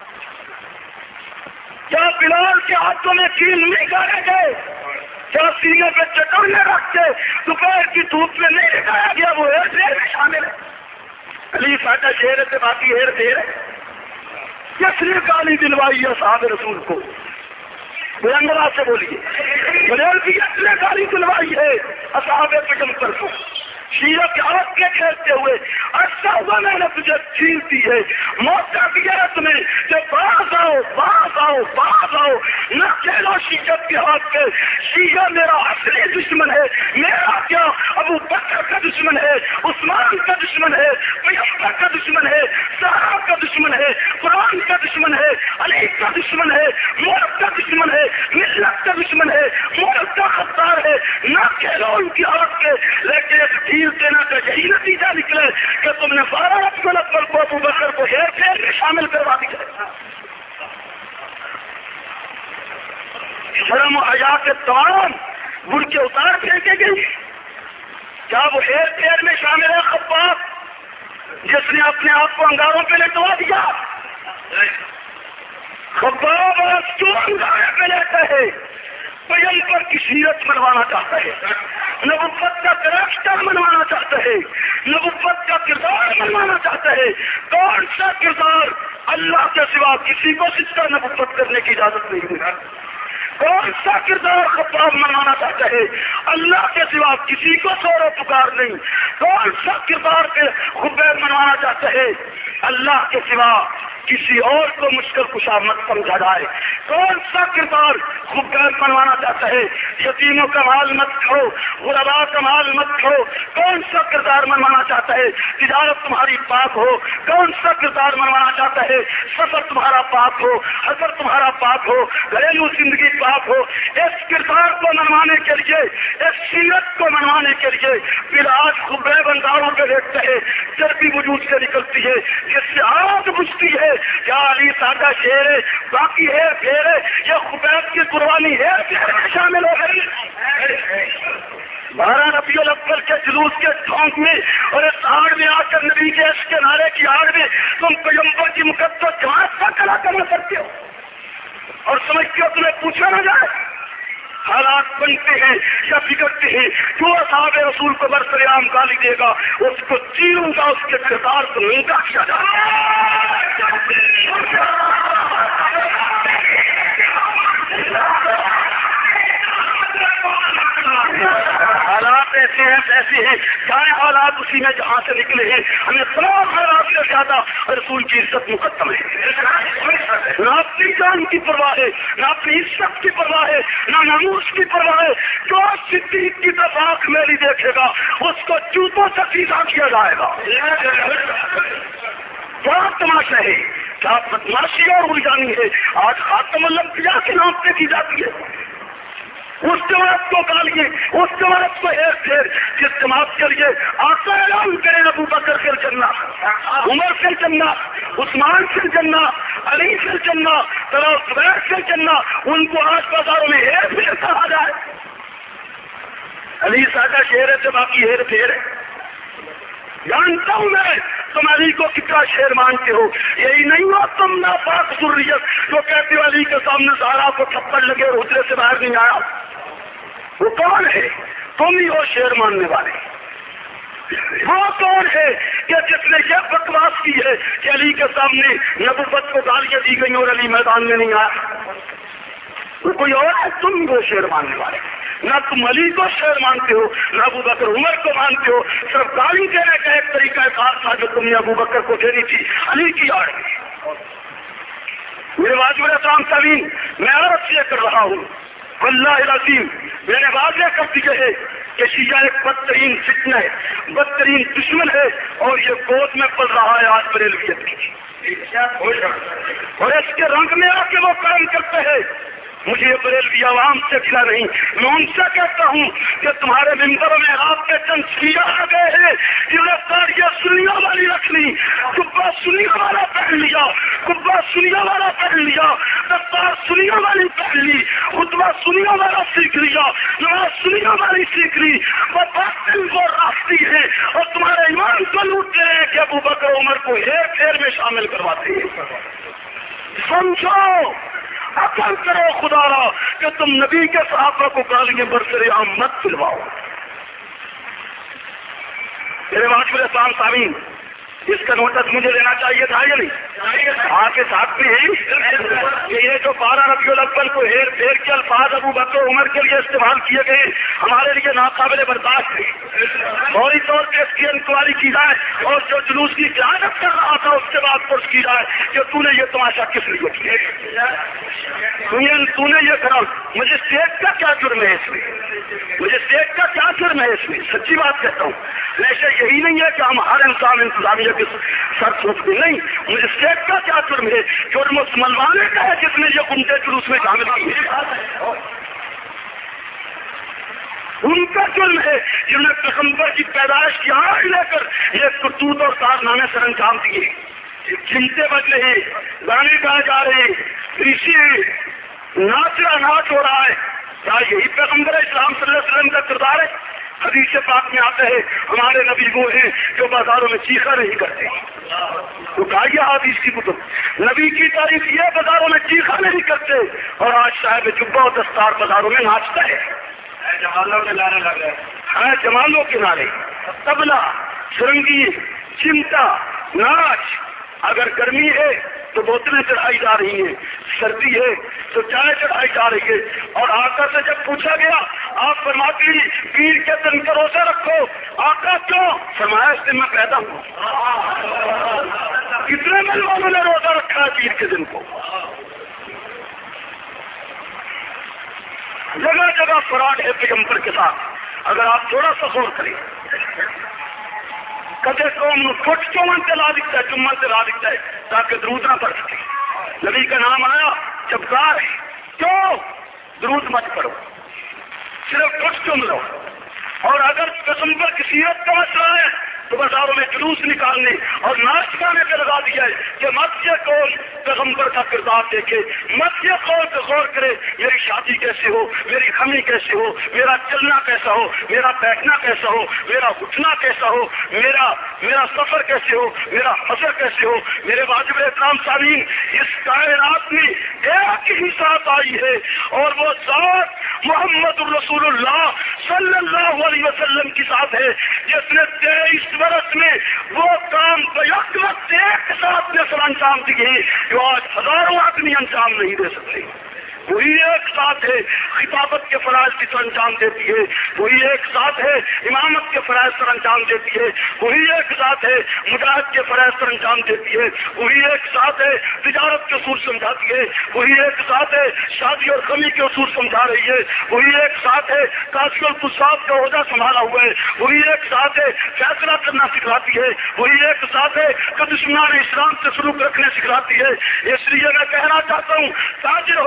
کیا بلال کے ہاتھوں میں کیل نہیں گاڑے گئے؟ کیا سینے پہ چٹونے رکھ کے دوپہر کی دھوپ میں نہیں لگایا گیا؟ وہ ہیر پھیر میں شامل ہے۔ علی ساڈا شیر سے باقی ہیر پھیر ہے۔ کس نے گالی دلوائی ہے صحابہ رسول کو؟ بلندرا سے بولیے، بلال کی کس نے گالی دلوائی ہے اصحاب پیغمبر کو؟ شیعہ کے ہاتھ کے کھیلتے ہوئے اچھا ہوا میں نے تجھے چھین دی ہے، موقع دیا ہے تمہیں کہ باز آؤ باز آؤ باز آؤ، نہ کھیلو شیعت کے ہاتھ پہ۔ شیعہ میرا اصلی دشمن ہے، میرا کیا ابو بکر کا دشمن ہے، عثمان کا دشمن ہے، پیغمبر کا دشمن ہے، صحابہ کا دشمن ہے، قرآن کا دشمن ہے، علی کا دشمن ہے، ملک کا دشمن ہے، ملت کا دشمن ہے، ملک کا خطار ہے۔ نہ کھیلو ان کی ہاتھ پہ، لیکن ایک ڈھیل دینا کا یہی نتیجہ نکلے کہ تم نے سارا اکبر کو ابو بکر کو ہیر پھیر میں شامل کروا دیا۔ شرم و حیا کے دوران برقع اتار پھینکے گئی۔ کیا وہ ہیر پھیر میں شامل ہے خباب جس نے اپنے آپ کو انگاروں پہ لٹوا دیا؟ خباب آج کیوں انگارے پہ لیتا ہے؟ پیغمبر کی سیرت منوانا چاہتا ہے، نبوت کا کریکٹر منوانا چاہتا ہے، نبوت کا کردار منوانا چاہتا ہے۔ کون سا کردار اللہ کے سوا کسی کو سچا نبوت کرنے کی اجازت نہیں ہے؟ کون سا کردار خطاب منوانا چاہتا ہے؟ اللہ کے سوا کسی کو شور و پکار نہیں۔ کون سا کردار کے خبیر منوانا چاہتا ہے؟ اللہ کے سوا کسی اور کو مشکل کشا مت سمجھا جائے۔ کون سا کردار خبیر منوانا چاہتا ہے؟ یتیموں کا مال مت کھو، غرباء کا مال مت کھو۔ کون سا کردار منوانا چاہتا ہے؟ تجارت تمہاری پاک ہو۔ کون سا کردار منوانا چاہتا ہے؟ سفر تمہارا پاک ہو، حضر تمہارا پاک ہو، گھریلو زندگی پاک ہو۔ اس کردار کو منوانے کے لیے، اس سیرت کو منوانے کے لیے بلاج خبیر انداروں پہ دیکھتے ہیں، چربی وجود سے نکلتی ہے جس سے آگ بجھتی ہے۔ کیا علی سادہ شیر ہے باقی ہے پھیر ہے؟ یہ خبیب کی قربانی ہے شامل ہو گئی۔ 12 ربیع الاول کے جلوس کے ٹھونک میں اور اس آڑ میں آ کر نبی کے عشق کے نعرے کی آڑ میں تم پیغمبر کی مقدس جماعت کا کلا کرنا کرتے ہو اور سمجھتے ہو تمہیں پوچھا نہ جائے۔ حالات بنتے ہیں یا بگڑتے ہیں، جو اصحاب رسول کو برسر عام گالی دے گا اس کو چیروں گا، اس کے کردار کو ننگا کیا جائے گا۔ حالات ایسے ہیں چاہے حالات اسی میں جہاں سے نکلے ہیں، ہمیں تمام حالات سے زیادہ رسول کی عزت مقدم ہے۔ نہ اپنی جان کی پرواہ ہے، نہ اپنی عزت کی پرواہ ہے، نہ ناموس کی پرواہ ہے۔ جو صدیق کی طرف آنکھ میری دیکھے گا اس کو جوتوں سے سیدھا کیا جائے گا۔ کیا تماشا ہے، کیا بدماشی اور الجھانی ہے؟ آج خاتم الانبیاء کے نام پہ کی جاتی ہے۔ اس جماعت کو گالیے، اس جماعت کو ہیر پھیر جس جماعت کے لیے آقا اعلان کرے ابو بکر فی الجنہ، عمر فی الجنہ، عثمان فی الجنہ، علی فی الجنہ، زبیر فی الجنہ، ان کو آج بازاروں میں ہیر پھیر کہا جائے۔ علی سادہ شیر ہے تو باقی ہیر پھیر ہے۔ جانتا ہوں میں تم علی کو کتنا شیر مانتے ہو، یہی نہیں ہو تم ناپاک ذریت جو کہتے ہو علی کے سامنے زہرا کو تھپڑ لگے اور حجرے سے باہر نہیں آیا۔ وہ کون ہے؟ تم ہی ہو شیر ماننے والے۔ وہ کون ہے کہ جس نے یہ بکواس کی ہے کہ علی کے سامنے نبوت کو گالیاں دی گئی اور علی میدان میں نہیں آیا؟ وہ کوئی اور ہے؟ تم ہی ہو شیر ماننے والے۔ نہ تم علی کو شیر مانتے ہو، نہ ابو بکر عمر کو مانتے ہو، صرف گالی دینے کا ایک طریقہ کار تھا جو تم نے ابو بکر کو دینی تھی علی کی آڑ میں۔ میرے واجب احترام سامعین، میں عرض یہ کر رہا ہوں، اللہ العظیم میں نے واضح کر دی ہے کہ شیعہ ایک بدترین فتنہ ہے، بدترین دشمن ہے، اور یہ گود میں پل رہا ہے آج بریلویت کی، اور اس کے رنگ میں آ کے وہ کام کرتے ہیں۔ مجھے بریلوی عوام سے کھلا نہیں، میں ان سے کہتا ہوں کہ تمہارے ممبروں میں آپ کے چند شیعہ آ گئے ہیں جنہوں نے ساڑیاں سنیوں والی رکھ لی، کبا سنیوں والا پہن لیا، کبا سنیوں والا پہن لیا، دستار سنیوں والی پہن لی، خطبہ سنیوں والا سیکھ لیا، نماز سنیوں والی سیکھ لی، وہ باطل وہ راستی ہے اور تمہارے ایمان کو لوٹ رہے ہیں کہ ابو بکر عمر کو ہیر پھیر میں شامل کرواتے ہیں۔ سمجھو، عقل کرو خدا را کہ تم نبی کے صحابہ کو گالیاں برسر عام مت دلواؤ۔ میرے واجب احترام سامعین، اس کا نوٹس مجھے لینا چاہیے تھا یا نہیں؟ آپ کے ساتھ میں ہی کہ یہ جو 12 ربیع الاول کو ہیر پھیر کے الفاظ ابو بکر عمر کے لیے استعمال کیے گئے ہمارے لیے ناقابل برداشت تھے۔ فوری طور پہ اس کی انکوائری کی جائے اور جو جلوس کی قیادت کر رہا تھا اس کے بعد پرس کی جائے کہ تو نے یہ تماشا کس لیے کیا، تو نے یہ کرا، مجسٹریٹ کا کیا جرم ہے اس میں، مجسٹریٹ کا کیا جرم ہے اس میں؟ سچی بات کہتا ہوں، ویسے یہی نہیں ہے کہ ہم ہر انسان انتظامیہ کے سر سوچتے نہیں، مجسٹریٹ کا کیا جرم ہے؟ جرم اس ملوانے کا ہے جس نے یہ عمدے جلوس میں شامل کیے، ان کا جرم ہے جنہوں نے پیغمبر کی پیدائش کی آڑ لے کر یہ کرتوت اور کارنامے سر انجام دیے، چمٹے بج رہے، گانے گائے جا رہے، ریشی ناچ ہو رہا ہے، کیا یہی پیغمبر اسلام صلی اللہ علیہ وسلم کا کردار ہے؟ حدیث پاک میں آتا ہے ہمارے نبی وہ ہیں جو بازاروں میں چیخا نہیں کرتے، تو کہا حدیث کی کتب نبی کی تعریف یہ بازاروں میں چیخا نہیں کرتے، اور آج صاحب جبہ و دستار بازاروں میں ناچتا ہے، جمالوں کے نعرے لگ رہے ہیں، جمالوں کے نعرے، طبلہ، سرنگی، چمٹا، ناچ۔ اگر گرمی ہے تو بوتلیں چڑھائی جا رہی ہیں، سردی ہے تو چائے چڑھائی جا رہی ہے، اور آقا سے جب پوچھا گیا آپ فرماتی پیر کے دن کا روزہ رکھو، آقا کیوں؟ فرمایا اس دن میں پیدا ہوں۔ کتنے ملوانوں نے روزہ رکھا ہے پیر کے دن کو؟ جگہ جگہ فراڈ ہے پیغمبر کے ساتھ، اگر آپ تھوڑا سا غور کریں، کدے قوم فٹ چومن سے لا دکھتا ہے، چمن سے لا دکھتا ہے تاکہ درود نہ پڑ سکے، نبی کا نام آیا جبکار ہے، کیوں؟ درود مت پڑھو، صرف فٹ چم لو، اور اگر پیغمبر کی سیرت کا مسئلہ ہے تو بازاروں میں جلوس نکالنے اور ناچ گانے پہ لگا دیا ہے کہ مت یہ قول پیغمبر کا کردار دیکھے، مت یہ قول پہ غور کرے میری شادی کیسے ہو، میری خمی کیسے ہو، میرا چلنا کیسا ہو، میرا بیٹھنا کیسا ہو، میرا اٹھنا کیسا ہو، میرا سفر کیسے ہو، میرا حضر کیسے ہو۔ میرے واجب احترام سامعین، اس کائنات میں ایک ہی ذات آئی ہے اور وہ ذات محمد الرسول اللہ صلی اللہ علیہ وسلم کی ذات ہے جس نے 23 برس میں وہ کام بیک وقت ایک ساتھ میں سر انجام دیے جو آج ہزاروں آدمی انجام نہیں دے سکتے۔ وہی ایک ساتھ ہے خطابت کے فرائض کی سر انجام دیتی ہے، وہی ایک ساتھ ہے امامت کے فرائض سر انجام دیتی ہے، وہی ایک ساتھ ہے مجاہد کے فرائض سر انجام دیتی ہے، وہی ایک ساتھ ہے تجارت کے اصول سمجھاتی ہے، وہی ایک ساتھ ہے شادی اور غمی کے اصول سمجھا رہی ہے، وہی ایک ساتھ ہے قاضی القضات کا عہدہ سنبھالا ہوا ہے، وہی ایک ساتھ ہے فیصلہ کرنا سکھلاتی ہے، وہی ایک ساتھ ہے کہ دشمنان اسلام سے سلوک رکھنے سکھلاتی ہے۔ اس لیے میں کہنا چاہتا ہوں تاجر ہو،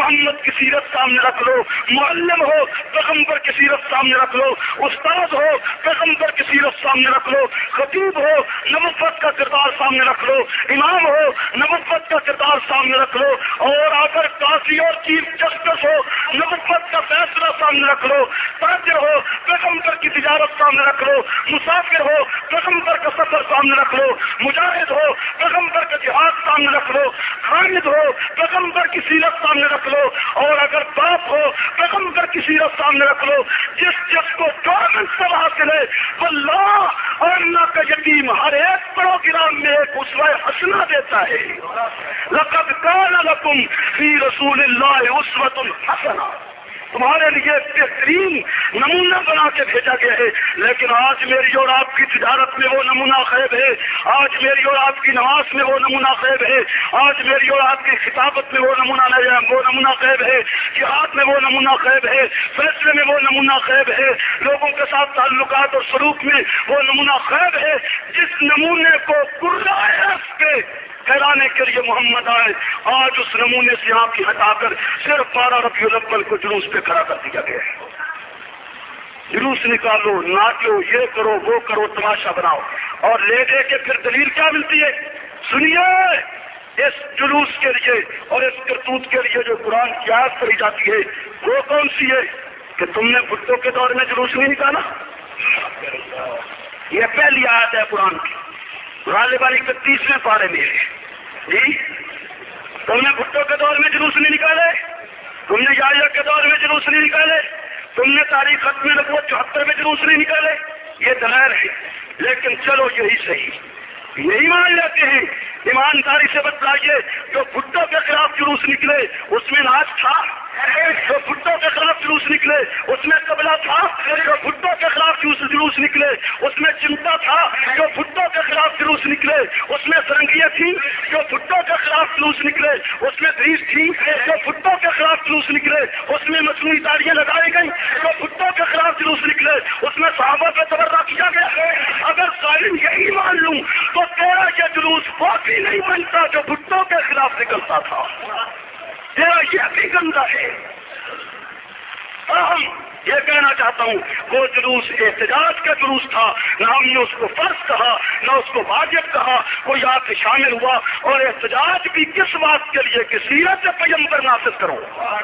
محمد کی سیرت سامنے رکھ لو، معلم ہو پیغمبر کی سیرت سامنے رکھ لو، استاد ہو پیغمبر کی سیرت سامنے رکھ لو، خطیب ہو نبوت کا کردار سامنے رکھ لو، امام ہو نبوت کا کردار سامنے رکھ لو، اور اگر قاضی اور چیف جسٹس ہو نبوت کا فیصلہ سامنے رکھ لو، تاجر ہو پیغمبر کی تجارت سامنے رکھ لو، مسافر ہو پیغمبر کا سفر سامنے رکھ لو، مجاہد ہو پیغمبر کا جہاد سامنے رکھ لو، حامد ہو پیغمبر کی سیرت سامنے رکھ لو، اور اگر باپ ہو پیغمبر کی سیرت سامنے رکھ لو۔ جس کو گورنمنٹ سب حاصل ہے اللہ اور اللہ کا یتیم ہر ایک پروگرام میں ایک اسوہ حسنہ دیتا ہے۔ لقد کان لکم فی رسول اللہ اسوۃ حسنہ، تمہارے لیے بہترین نمونہ بنا کے بھیجا گیا ہے، لیکن آج میری اور آپ کی تجارت میں وہ نمونہ غائب ہے، آج میری اور آپ کی نماز میں وہ نمونہ غائب ہے، آج میری اور آپ کی خطابت میں وہ نمونہ غائب ہے، جہاد میں وہ نمونہ غائب ہے، فیصلے میں وہ نمونہ غائب ہے، لوگوں کے ساتھ تعلقات اور سلوک میں وہ نمونہ غائب ہے۔ جس نمونے کو پہ کہلانے کے لیے محمد آئے، آج اس نمونے سے آپ کی ہٹا کر صرف 12 ربیع الاول کو جلوس پہ کھڑا کر دیا گیا ہے۔ جلوس نکالو، ناچو، یہ کرو وہ کرو، تماشا بناؤ، اور لے دے کے پھر دلیل کیا ملتی ہے؟ سنیے، اس جلوس کے لیے اور اس کرتوت کے لیے جو قرآن کی آیت پڑھی جاتی ہے وہ کون سی ہے کہ تم نے بھٹو کے دور میں جلوس نہیں نکالا؟ یہ پہلی آیت ہے قرآن کی، غالب 31ویں پارے میں ہے۔ جی، تم نے بھٹو کے دور میں جلوس نہیں نکالے، تم نے یحییٰ کے دور میں جلوس نہیں نکالے، تم نے تاریخ ختم نبوت 74 میں جلوس نہیں نکالے، یہ دلائل ہے۔ لیکن چلو یہی صحیح، یہی مان لیتے ہیں، ایمانداری سے بتلائیے، جو بھٹو کے خلاف جلوس نکلے اس میں ناچ تھا؟ جو بھٹو کے خلاف جلوس نکلے اس میں طبلہ تھا؟ جو بھٹو کے خلاف جلوس نکلے اس میں چمٹا تھا؟ جو بھٹو کے خلاف جلوس نکلے اس میں سرنگیاں تھیں؟ جو بھٹو کے خلاف جلوس نکلے اس میں دریس تھی؟ جو بھٹو کے خلاف جلوس نکلے اس میں مصنوعی داڑیاں لگائی گئی؟ جو بھٹو کے خلاف جلوس نکلے اس میں صحابہ پہ تبرہ کیا گیا؟ اگر ظالم یہی مان لوں تو تیرا یہ جلوس وہ بھی نہیں بنتا جو بھٹو کے خلاف نکلتا تھا، تیرا یہ بھی گندا ہے۔ ہم یہ کہنا چاہتا ہوں، وہ جلوس احتجاج کا جلوس تھا، نہ ہم نے اس کو فرض کہا نہ اس کو واجب کہا، کوئی آ کے شامل ہوا، اور احتجاج بھی کس بات کے لیے کہ سیرت پیغمبر نافذ کرو،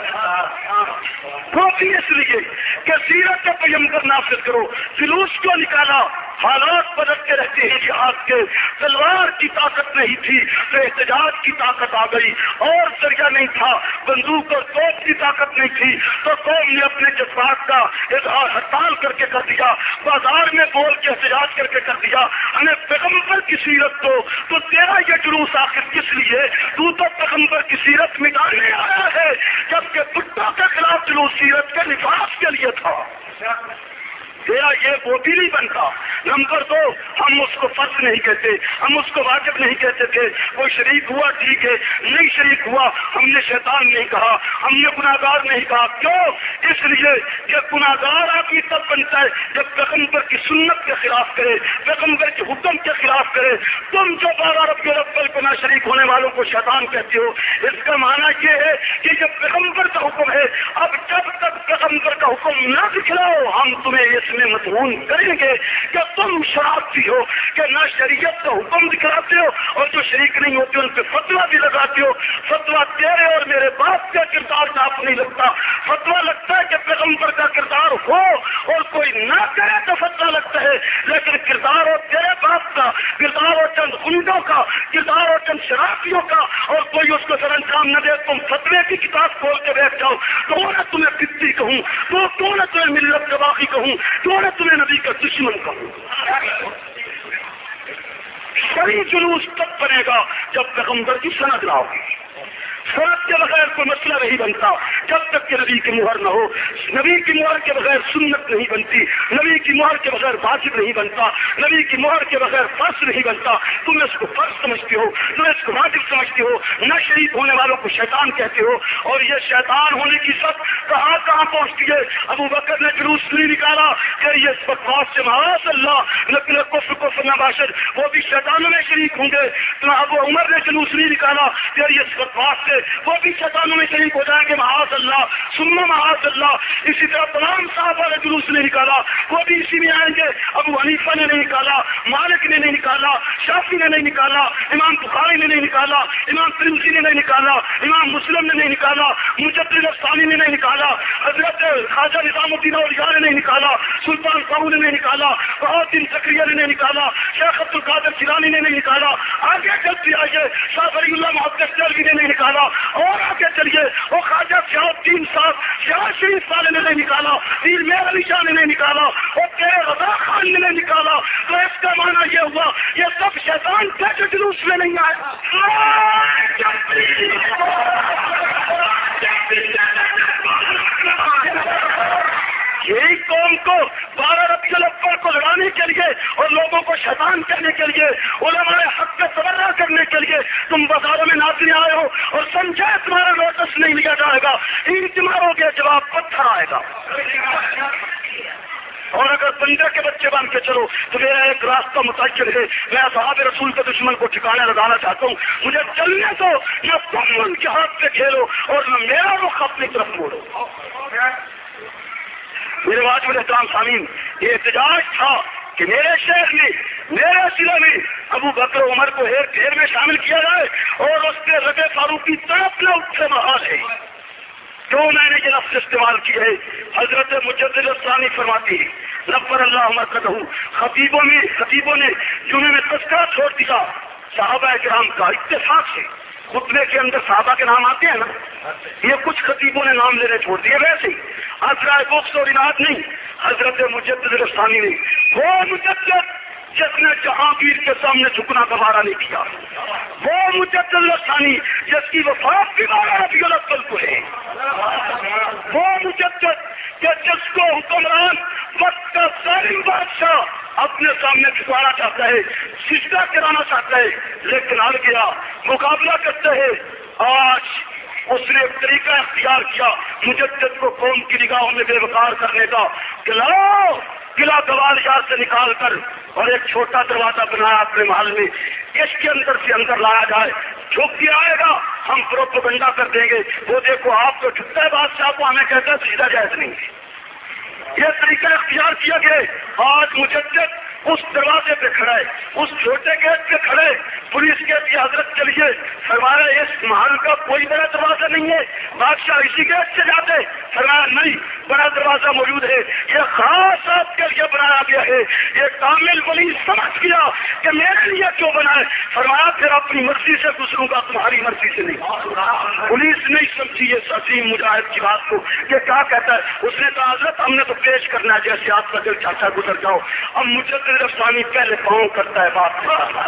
وہ بھی اس لیے کہ سیرت پیغمبر نافذ کرو۔ جلوس کیوں نکالا؟ حالات بدلتے رہتے ہیں جہاد کے، تلوار کی طاقت نہیں تھی تو احتجاج کی طاقت آ گئی، اور ذریعہ نہیں تھا، بندوق اور توپ کی طاقت نہیں تھی تو قوم نے اپنے جذبات کا اظہار ہڑتال کر کے کر دیا، بازار میں بول کے احتجاج کر کے کر دیا۔ ہمیں پیغمبر کی سیرت تو تیرا یہ جلوس آخر کس لیے؟ تو پیغمبر کی سیرت مٹانے آیا ہے، جبکہ بھٹو کے خلاف جلوس سیرت کے نفاذ کے لیے تھا۔ تیرا یہ وہ بھی نہیں بنتا۔ نمبر 2، ہم اس کو فرض نہیں کہتے، ہم اس کو واجب نہیں کہتے تھے۔ کوئی شریک ہوا ٹھیک ہے، نہیں شریک ہوا ہم نے شیطان نہیں کہا، ہم نے گناہگار نہیں کہا۔ کیوں؟ اس لیے کہ گناہگار آدمی تب بنتا ہے جب پیغمبر کی سنت کے خلاف کرے، پیغمبر کے حکم کے خلاف کرے۔ تم جو 12 ربیع الاول کو نہ شریک ہونے والوں کو شیطان کہتے ہو، اس کا معنی یہ ہے کہ جب پیغمبر کا حکم ہے، اب جب تک پیغمبر کا حکم نہ دکھلاؤ ہم تمہیں اس میں مطمئن کریں گے کہ تم شراب پی ہو، کہ نہ شریعت کا حکم دکھلاتے ہو، اور جو شریک نہیں ہوتے ان پہ فتویٰ بھی لگاتے ہو۔ فتویٰ تیرے اور میرے باپ کا کردار صاف نہیں لگتا، فتویٰ لگتا ہے کہ پیغمبر کا کردار ہو اور کوئی نہ کرے تو فتویٰ لگتا ہے، لیکن کردار ہو تیرے باپ کا، کردار ہو چند گنڈوں کا، کردار ہو چند شرابیوں کا، اور کوئی اس کو سر انجام نہ دے، تم فتوے کی کتاب کھول کے بیٹھ جاؤ، تو نہ تمہیں فتی کہوں، تو نہ تمہیں ملت کا باقی کہوں، تو نہ تمہیں نبی کا دشمن کہوں۔ شرعی جلوس تب بنے گا جب پیغمبر کی سند لاؤ گی۔ سند کے بغیر کوئی مسئلہ نہیں بنتا جب تک کہ نبی کی مہر نہ ہو۔ نبی کی مہر کے بغیر سنت نہیں بنتی، نبی کی مہر کے بغیر واجب نہیں بنتا، نبی کی مہر کے بغیر فرض نہیں بنتا۔ تم اس کو فرض سمجھتے ہو، تم اس کو واجب سمجھتے ہو، نہ شریک ہونے والوں کو شیطان کہتے ہو، اور یہ شیطان ہونے کی سب کہاں کہاں پہنچتی ہے۔ ابو بکر نے جلوس نہیں نکالا کہ یہ بکواس سے معاذ اللہ نقل کفر نباشر، وہ بھی شیطانوں میں شریک ہوں گے۔ تو ابو عمر نے جلوس نہیں نکالا کہ یہ بکواس سے وہ بھی شیطانوں میں شریک ہو جائیں گے، سننا معاذ اللہ۔ اسی طرح تمام صحابہ نے جلوس نے نکالا، وہ بھی اسی میں آئیں گے۔ ابو حنیفہ نے نہیں نکالا، مالک نے نہیں نکالا، شافعی نے نہیں نکالا، امام بخاری نے نہیں نکالا، امام ترمذی نے نہیں نکالا، امام مسلم نے نہیں نکالا، مجدد الثانی نے نہیں نکالا، حضرت خواجہ نظام الدین اولیاء نے نہیں نکالا، سلطان قاؤ نے نہیں نکالا، بہاؤالدین زکریا نے نہیں نکالا، شیخ عبد القادر جیلانی نے نہیں نکالا، آگے چلتے آئیے شاہ ولی اللہ محدث دہلوی نے نہیں نکالا، اور آگے چلیے وہ خواجہ ضیاء الدین صاحب شاہ شریف والے نے نہیں نکالا، پیر میر علی شاہ نے نہیں نکالا، اور تیرے رضا خان نے نہیں نکالا۔ تو اس کا معنی یہ ہوا یہ سب شیطان تھے جو جلوس میں نہیں آئے۔ یہی قوم کو 12 ربیع الاول کو لڑانے کے لیے اور لوگوں کو شیطان کہنے کے لیے، علماء حق کا تبرہ کرنے کے لیے تم بازاروں میں ناچنے آئے ہو اور سمجھے تمہارا نوٹس نہیں لیا جائے گا، ان تمہاروں کے جواب پتھر آئے گا۔ اور اگر بندے کے بچے بن کے چلو تو میرا ایک راستہ متعین ہے، میں اصحاب رسول کے دشمن کو ٹھکانے لگانا چاہتا ہوں، مجھے چلنے دو، نہ تم ان کے ہاتھ پہ کھیلو اور نہ میرا رخ اپنی طرف موڑو۔ میرے واجب الاحترام سامعین، یہ احتجاج تھا کہ میرے شہر میں، میرے ضلع میں ابو بکر عمر کو گھیر میں شامل کیا جائے اور اس کے رگے فاروقی طرف نہ اٹھے محال ہے۔ کیوں میں نے یہ لفظ استعمال کی ہے؟ حضرت مجدد الثانی فرماتی ہے نفر اللہ مرکزہ، خطیبوں نے جمعے میں تذکرہ چھوڑ دیا صحابہ کرام کا اتفاق سے۔ خطبے کے اندر صحابہ کے نام آتے ہیں نا، یہ کچھ خطیبوں نے نام لینے چھوڑ دیے، ویسے ہی عذرائے بخش اور اناد نہیں، حضرت مجدد الثانی نے، وہ مجدد جس نے جہانگیر کے سامنے جھکنا گوارا نہیں کیا، وہ مجدد الثانی جس کی وفات بھی 12 ربیع الاول کو ہے، وہ مجدد کہ جس کو حکمران وقت کا ظالم بادشاہ اپنے سامنے جھکوانا چاہتا ہے، سجدہ کرانا چاہتا ہے، لیکن ہار گیا، مقابلہ کرتے ہیں۔ آج اس نے ایک طریقہ اختیار کیا مجدد کو قوم کی نگاہوں میں بے وقار کرنے کا، قلعہ گوالیار سے نکال کر اور ایک چھوٹا دروازہ بنایا اپنے محل میں، اس کے اندر سے اندر لایا جائے، جھک کے آئے گا ہم پروپیگنڈا کر دیں گے، وہ دیکھو آپ تو جھکتا ہے بادشاہ کو، ہمیں کہتا ہے سیدھا جائز نہیں۔ یہ طریقہ اختیار کیا گیا۔ آج مجدد اس دروازے پہ کھڑے، اس چھوٹے گیٹ پہ کھڑے، پولیس کہتی ہے حضرت چلیے، فرمایا اس محل کا کوئی بڑا دروازہ نہیں ہے، بادشاہ اسی گیٹ سے جاتے، فرمایا نہیں، بڑا دروازہ موجود ہے، یہ خاص آپ کے لیے بنایا گیا ہے۔ یہ کامل ولی سمجھ گیا کہ میرے لیے کیوں بنا ہے، فرمایا پھر اپنی مرضی سے گزروں گا، تمہاری مرضی سے نہیں۔ پولیس نہیں سمجھی اس عظیم مجاہد کی بات کو کہ کیا کہتا ہے، اس نے کہا حضرت ہم نے تو پیش کرنا ہے جیسے آپ کا دل چاچا گزر جاؤ۔ اب مجدد الثانی پہلے پاؤں کرتا ہے بات،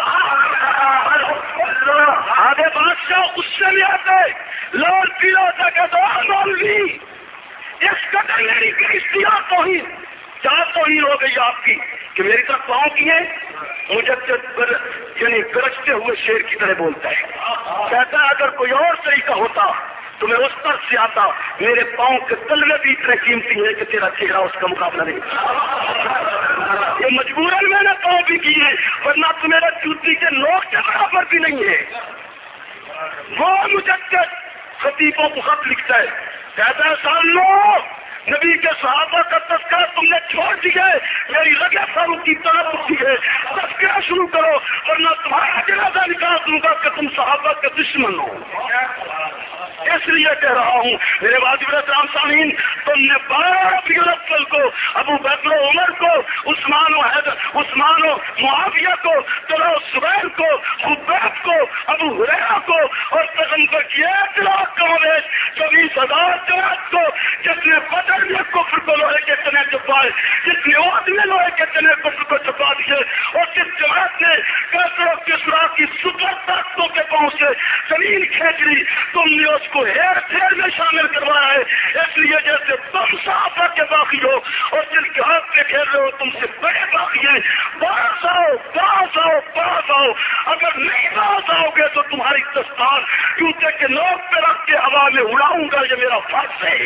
آگے بادشاہ غصے میں آتے، لال پیلا ہوتا کہتا مولوی اس قدر میری اختیار توہین، کیا توہین ہو گئی آپ کی کہ میری طرف پاؤں کیے؟ مجدد یعنی گرجتے ہوئے شیر کی طرح بولتا ہے، کہتا ہے اگر کوئی اور طریقہ ہوتا تو میں اس طرف سے آتا، میرے پاؤں کے تلوے بھی اتنے قیمتی ہیں کہ تیرا چہرہ اس کا مقابلہ نہیں۔ یہ مجبوراً میں نے پاؤں بھی کی ہے، ورنہ تو میرے جوتی کے نوک کے برابر بھی نہیں ہے۔ وہ مجدد خطیبوں کو خط لکھتا ہے، کہتا ہے سامنو نبی کے صحابہ کا تذکرہ تم نے چھوڑ دیا ہے، میری رگے فاروق کی طرف اٹھی ہے، تذکرہ شروع کرو ورنہ تمہارا جنازہ نکال دوں گا کہ تم صحابہ کے دشمن ہو۔ اس لیے کہہ رہا ہوں میرے واجب الاحترام سامعین، تم نے 12 ربیع الاول کو ابو بکر و عمر کو، عثمان و معاویہ کو، طلحہ و زبیر کو، خبیب کو، ابو ہریرہ کو اور پیغمبر کی 1 لاکھ کمویش 24,000 جماعت کو، جس نے بدر میں کفر کو لوہے کے تنے چھپائے، جس نے عہد میں لوہے کے تنے کفر کو چھپا دیے، اور جس جماعت نے کیسر و کسریٰ کی 70 طاقتوں کے پاؤں سے زمین کھینچ لی، تم نے اس کو ہیر پھیر میں شامل کروایا ہے۔ اس لیے جیسے تم صحابہ کے باقی ہو اور جن کے ہاتھ پہ کھیل رہے ہو تم سے بڑے باقی ہیں، باز آؤ، اگر نہیں باز آؤ گے تو تمہاری دستار جوتے کے نوک پہ رکھ کے ہوا میں اڑاؤں گا، یہ میرا فرض ہے۔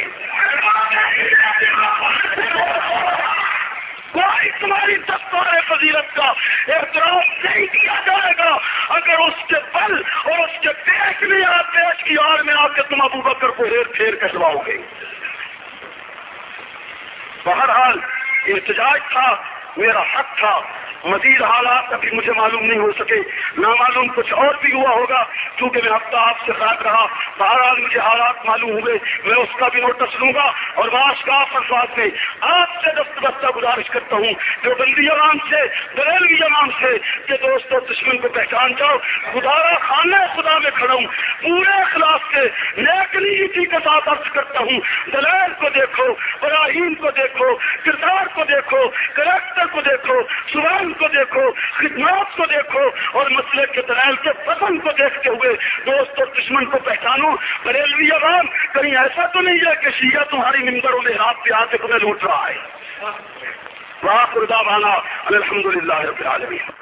کوئی تمہاری دستار فضیلت کا احترام نہیں کیا جائے گا اگر اس کے بل اور اس کے پیش میں پیش کی آڑ میں آ کے تم ابو بکر کو ہیر پھیر کہلواؤ گے۔ بہرحال احتجاج تھا، میرا حق تھا. مزید حالات ابھی مجھے معلوم نہیں ہو سکے، نامعلوم کچھ اور بھی ہوا ہوگا کیونکہ میں ہفتہ آپ سے غائب رہا. بہرحال مجھے حالات معلوم ہوئے، میں اس کا بھی نوٹس لوں گا اور باشکاف الفاظ میں آپ سے دستبستہ گزارش کرتا ہوں جو بندی عوام سے، بریلوی عوام سے، کہ دوستو دشمن کو پہچان جاؤ. خدا خانہ خدا میں کھڑا ہوں پورے اخلاص سے، نیک نیتی کے ساتھ عرض کرتا ہوں. دلائل کو دیکھو، براہین کو دیکھو، کردار کو دیکھو، کریکٹر کو دیکھو، زبان کو دیکھو، خدمات کو دیکھو اور مسئلے کے دلائل کے وزن کو دیکھتے ہوئے دوستو دشمن کو پہچانو. بریلوی عوام کہیں ایسا تو نہیں ہے کہ شیعہ تمہاری منبروں میں رات پہ آ کے تمہیں لوٹ رہا ہے. وآخر دعوانا الحمدللہ رب العالمین.